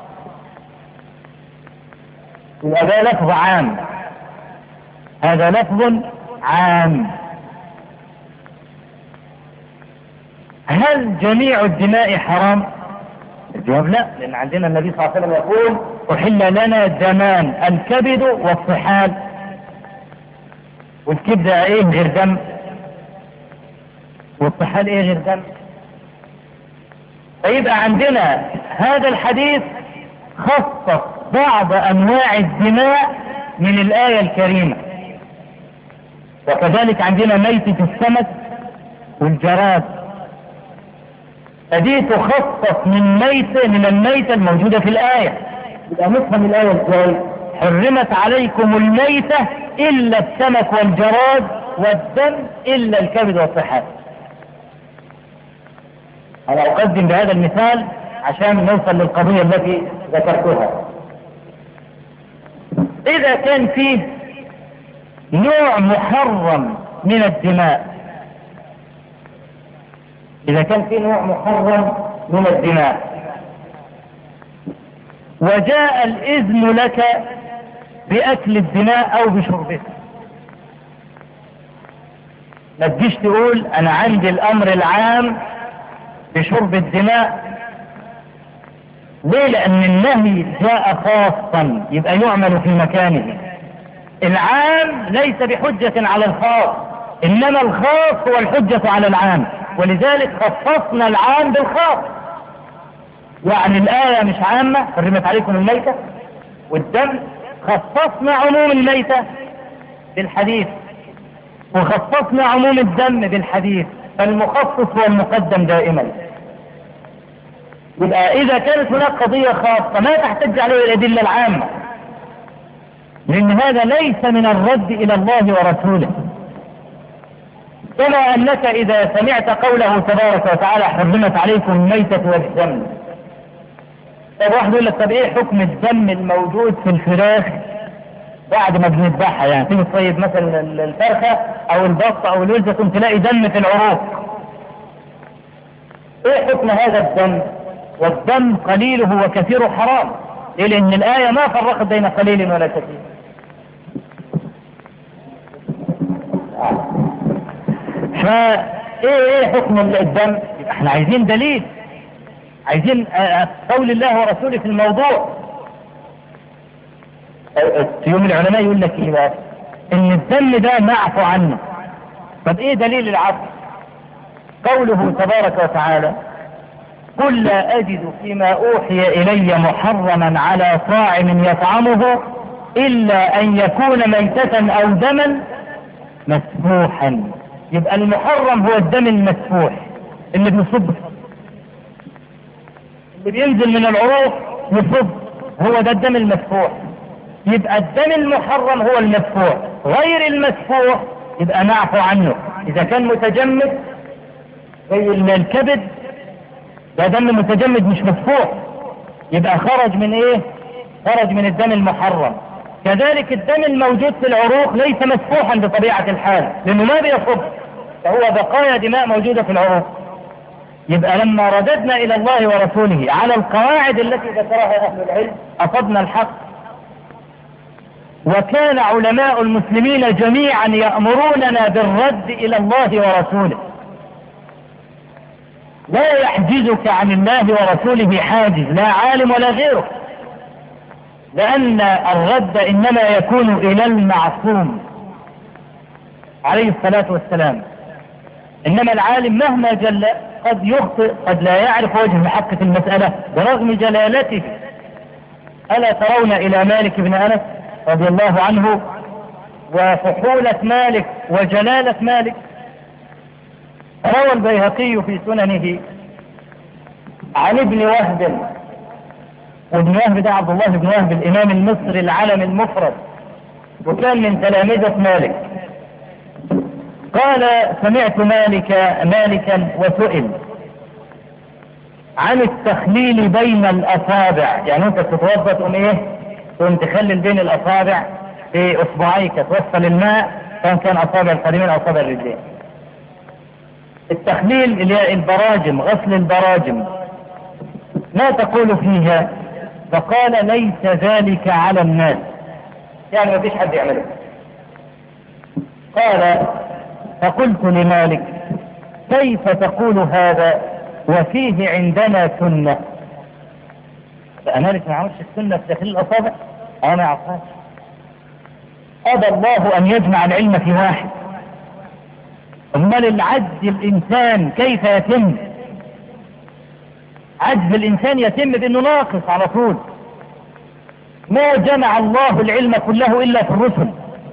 وهذا لفظ عام، هذا لفظ عام. هل جميع الدماء حرام؟ الجواب لا، لأن عندنا النبي صلى الله عليه وسلم يقول: أحل لنا دمان، الكبد والطحال. والكبد ايه غير دم؟ والطحال ايه غير دم؟ فيبقى عندنا هذا الحديث خصص بعض انواع الدماء من الآية الكريمة، وكذلك عندنا ميتة السمك والجراد، فدي تخصص من الميتة الموجودة في الآية. يبقى نفهم الآية ازاي؟ حرمت عليكم الميتة إلا السمك والجراد، والدم إلا الكبد والطحال. أنا أقدم بهذا المثال عشان نوصل للقضية التي ذكرتها. إذا كان فيه نوع محرم من الدماء، إذا كان فيه نوع محرم من الدماء وجاء الإذن لك بأكل الدماء أو بشربها، ما تجيش تقول أنا عندي الأمر العام بشرب الدماء. ليه؟ لأن النهي جاء خاصا، يبقى يعمل في مكانه. العام ليس بحجة على الخاص، إنما الخاص هو الحجة على العام، ولذلك خصصنا العام بالخاص. يعني الآية مش عامة، حرمت عليكم الميتة والدم، خصصنا عموم الميتة بالحديث، وخصصنا عموم الدم بالحديث، فالمخصص هو المقدم دائما. يبقى إذا كانت هناك قضية خاصة ما تحتج عليه الأدلة العامة، لأن هذا ليس من الرد إلى الله ورسوله. كما أنك إذا سمعت قوله تبارك وتعالى حرمت عليكم الميتة والدم، طب واحد يقول لك طب إيه حكم الدم الموجود في الفراخ بعد ما بنذبحها؟ يعني تيجي تصيد مثلا الفرخة أو البط أو الوزة ثم تلاقي دم في العروق، إيه حكم هذا الدم؟ والدم قليله وكثيره حرام. ليه؟ لأن الآية ما فرقت بين قليل ولا كثير. فايه حكم الدم؟ احنا عايزين دليل، عايزين قول الله ورسوله في الموضوع. يوم العلماء يقول لك ايه بقى؟ ان الدم ده معفو عنه. طب ايه دليل العفو؟ قوله تبارك وتعالى قل لا اجد فيما اوحي الي محرما على طاعم يطعمه الا ان يكون ميتة او دما مسفوحا. يبقى المحرم هو الدم المسفوح اللي بيصب، اللي بينزل من العروق يصب، هو ده الدم المسفوح. يبقى الدم المحرم هو المسفوح، غير المسفوح يبقى نعفو عنه. اذا كان متجمد زي الكبد ده دم متجمد مش مسفوح، يبقى خرج من ايه؟ خرج من الدم المحرم. كذلك الدم الموجود في العروق ليس مسفوحا بطبيعة الحال لأنه ما بيصب، فهو بقايا دماء موجودة في العروق. يبقى لما رددنا إلى الله ورسوله على القواعد التي ذكرها أهل العلم أصبنا الحق. وكان علماء المسلمين جميعا يأمروننا بالرد إلى الله ورسوله. لا يحجزك عن الله ورسوله حاجز، لا عالم ولا غيره، لأن الرد إنما يكون إلى المعصوم عليه الصلاة والسلام. إنما العالم مهما جل قد يخطئ، قد لا يعرف وجه الحق في المسألة برغم جلالته. ألا ترون إلى مالك بن أنس رضي الله عنه وفحولة مالك وجلالة مالك؟ روى البيهقي في سننه عن ابن وهب، وابن وهب ده عبد الله بن وهب الإمام المصري العلم المفرد، وكان من تلامذة مالك. قال سمعت مالكا وسئل عن التخليل بين الأصابع. يعني انت تتوضا تقوم ايه؟ تقوم تخلل بين الأصابع في اصبعيك، توصل الماء سواء كان أصابع القدمين أو أصابع الرجلين. التخليل اللي هي البراجم، غسل البراجم، ما تقول فيها؟ فقال ليس ذلك على الناس، يعني ما فيش حد يعمله. قال فقلت لمالك كيف تقول هذا وفيه عندنا سنة؟ فمالك ما عملش السنة في تخليل الأصابع؟ ما عرفهاش. أبى الله أن يجمع العلم في واحد. أمال العجز الإنسان كيف يتم؟ عجز الإنسان يتم بأنه ناقص على طول. ما جمع الله العلم كله إلا في الرسل.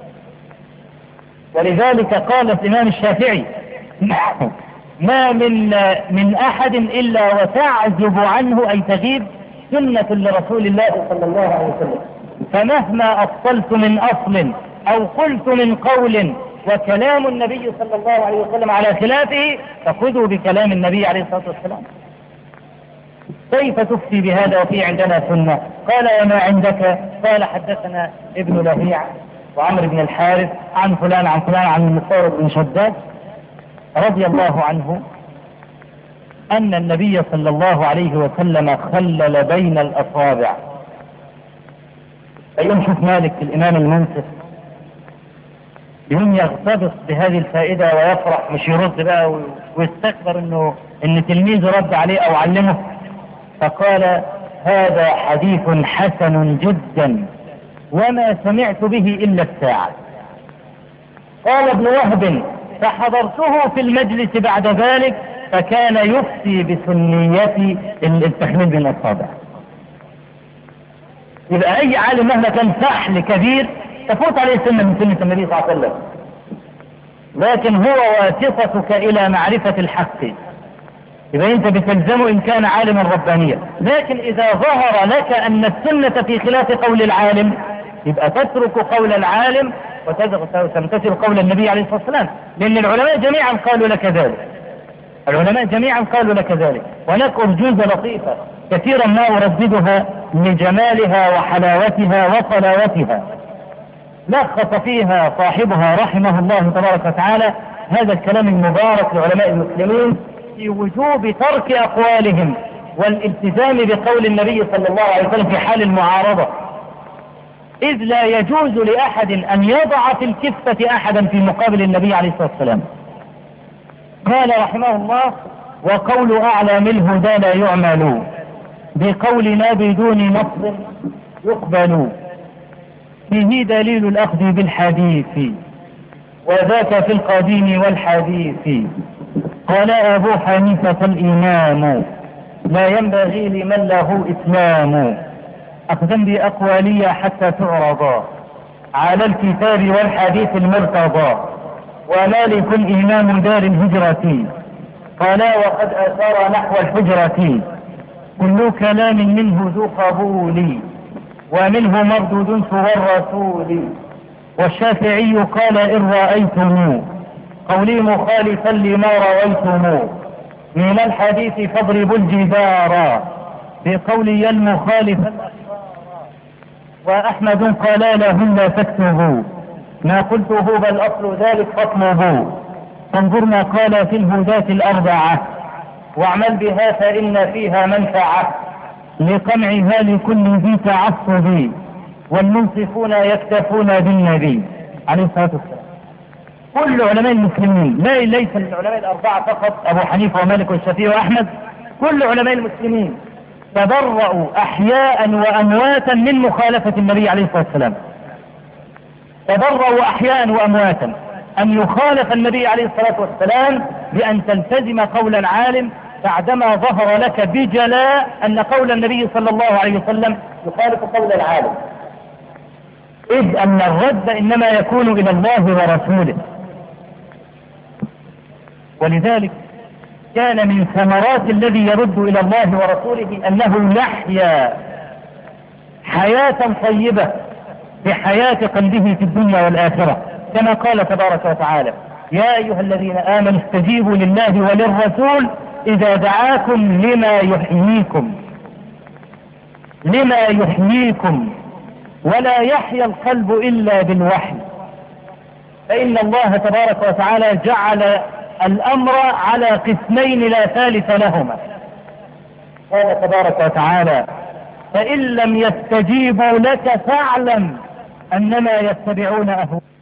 ولذلك قال الإمام الشافعي ما من أحد إلا وتعزب عنه أي تغيب سنة لرسول الله صلى الله عليه وسلم. فمهما أفصلت من أصل أو قلت من قول وكلام النبي صلى الله عليه وسلم على خلافه فخذوا بكلام النبي عليه الصلاة والسلام. كيف تفتي بهذا وفي عندنا سنة؟ قال وما عندك؟ قال حدثنا ابن لهيع وعمر بن الحارث عن فلان عن فلان عن المستورد بن شداد رضي الله عنه أن النبي صلى الله عليه وسلم خلل بين الأصابع. أيهم شوف مالك الإمام المنصف يوم يغتبط بهذه الفائدة ويفرح، مش يرد بقى ويستكبر إن تلميذه رد عليه أو علمه. فقال هذا حديث حسن جدا وما سمعت به إلا الساعة. قال ابن وهب فحضرته في المجلس بعد ذلك فكان يفتي بسنية التخليل بين الأصابع. يبقى أي عالم مهما كان فحل كبير تفوت عليه سنة من سنة النبي صلى الله عليه وسلم. لكن هو واسطتك إلى معرفة الحق، يبقى أنت بتلزمه إن كان عالما ربانيا. لكن إذا ظهر لك أن السنة في خلاف قول العالم يبقى تترك قول العالم وتمتثل قول النبي عليه الصلاة والسلام، لأن العلماء جميعا قالوا لك ذلك. العلماء جميعا قالوا لك ذلك. هناك أرجوزة لطيفة كثيرا ما أرددها لجمالها وحلاوتها وصلاوتها، لخص فيها صاحبها رحمه الله تبارك وتعالى هذا الكلام المبارك لعلماء المسلمين في وجوب ترك أقوالهم والالتزام بقول النبي صلى الله عليه وسلم في حال المعارضة، إذ لا يجوز لأحد أن يضع في الكفة أحدا في مقابل النبي عليه الصلاة والسلام. قال رحمه الله: وقول أعلام الهدى لا يعمل، بقولنا بدون نص يقبل، فيه دليل الأخذ بالحديث وذاك في القديم والحديث. قال أبو حنيفة الإمام: لا ينبغي لمن له إسلام أخذا بأقوالي حتى تعرضا على الكتاب والحديث المرتضى. ومالك إمام دار الهجرة قال وقد أثار نحو الحجرة، كل كلام منه ذو قبول ومنه مردود سوى الرسول. والشافعي قال إن رأيتم قولي مخالفا لما رويتم من الحديث فاضربوا الجدار بقولي المخالف. وأحمد قال لهم لا تكتبوا ما قلته بل أصل ذلك فاطلبوا، فانظر ما قال في الهداة الأربعة واعمل بها فإن فيها منفعة، لقمعها لكل ذي تعصب والمنصفون يكتفون بالنبي عليه الصلاة والسلام. كل علماء المسلمين، ليس العلماء الأربعة فقط أبو حنيفة ومالك والشافعي وأحمد، كل علماء المسلمين تبرؤوا أحياء وأمواتا من مخالفة النبي عليه الصلاة والسلام. تبرؤوا أحياء وأمواتا أن يخالف النبي عليه الصلاة والسلام بأن تلتزم قول العالم بعدما ظهر لك بجلاء أن قول النبي صلى الله عليه وسلم يخالف قول العالم، إذ أن الرد إنما يكون إلى الله ورسوله. ولذلك كان من ثمرات الذي يرد إلى الله ورسوله أنه يحيا حياة طيبة بحياة قلبه في الدنيا والآخرة، كما قال تبارك وتعالى: يا أيها الذين آمنوا استجيبوا لله وللرسول إذا دعاكم لما يحييكم ولا يحيا القلب إلا بالوحي، فإن الله تبارك وتعالى جعل الأمر على قسمين لا ثالث لهما. قال تبارك وتعالى: فإن لم يستجيبوا لك فاعلم أنما يتبعون أهواءهم.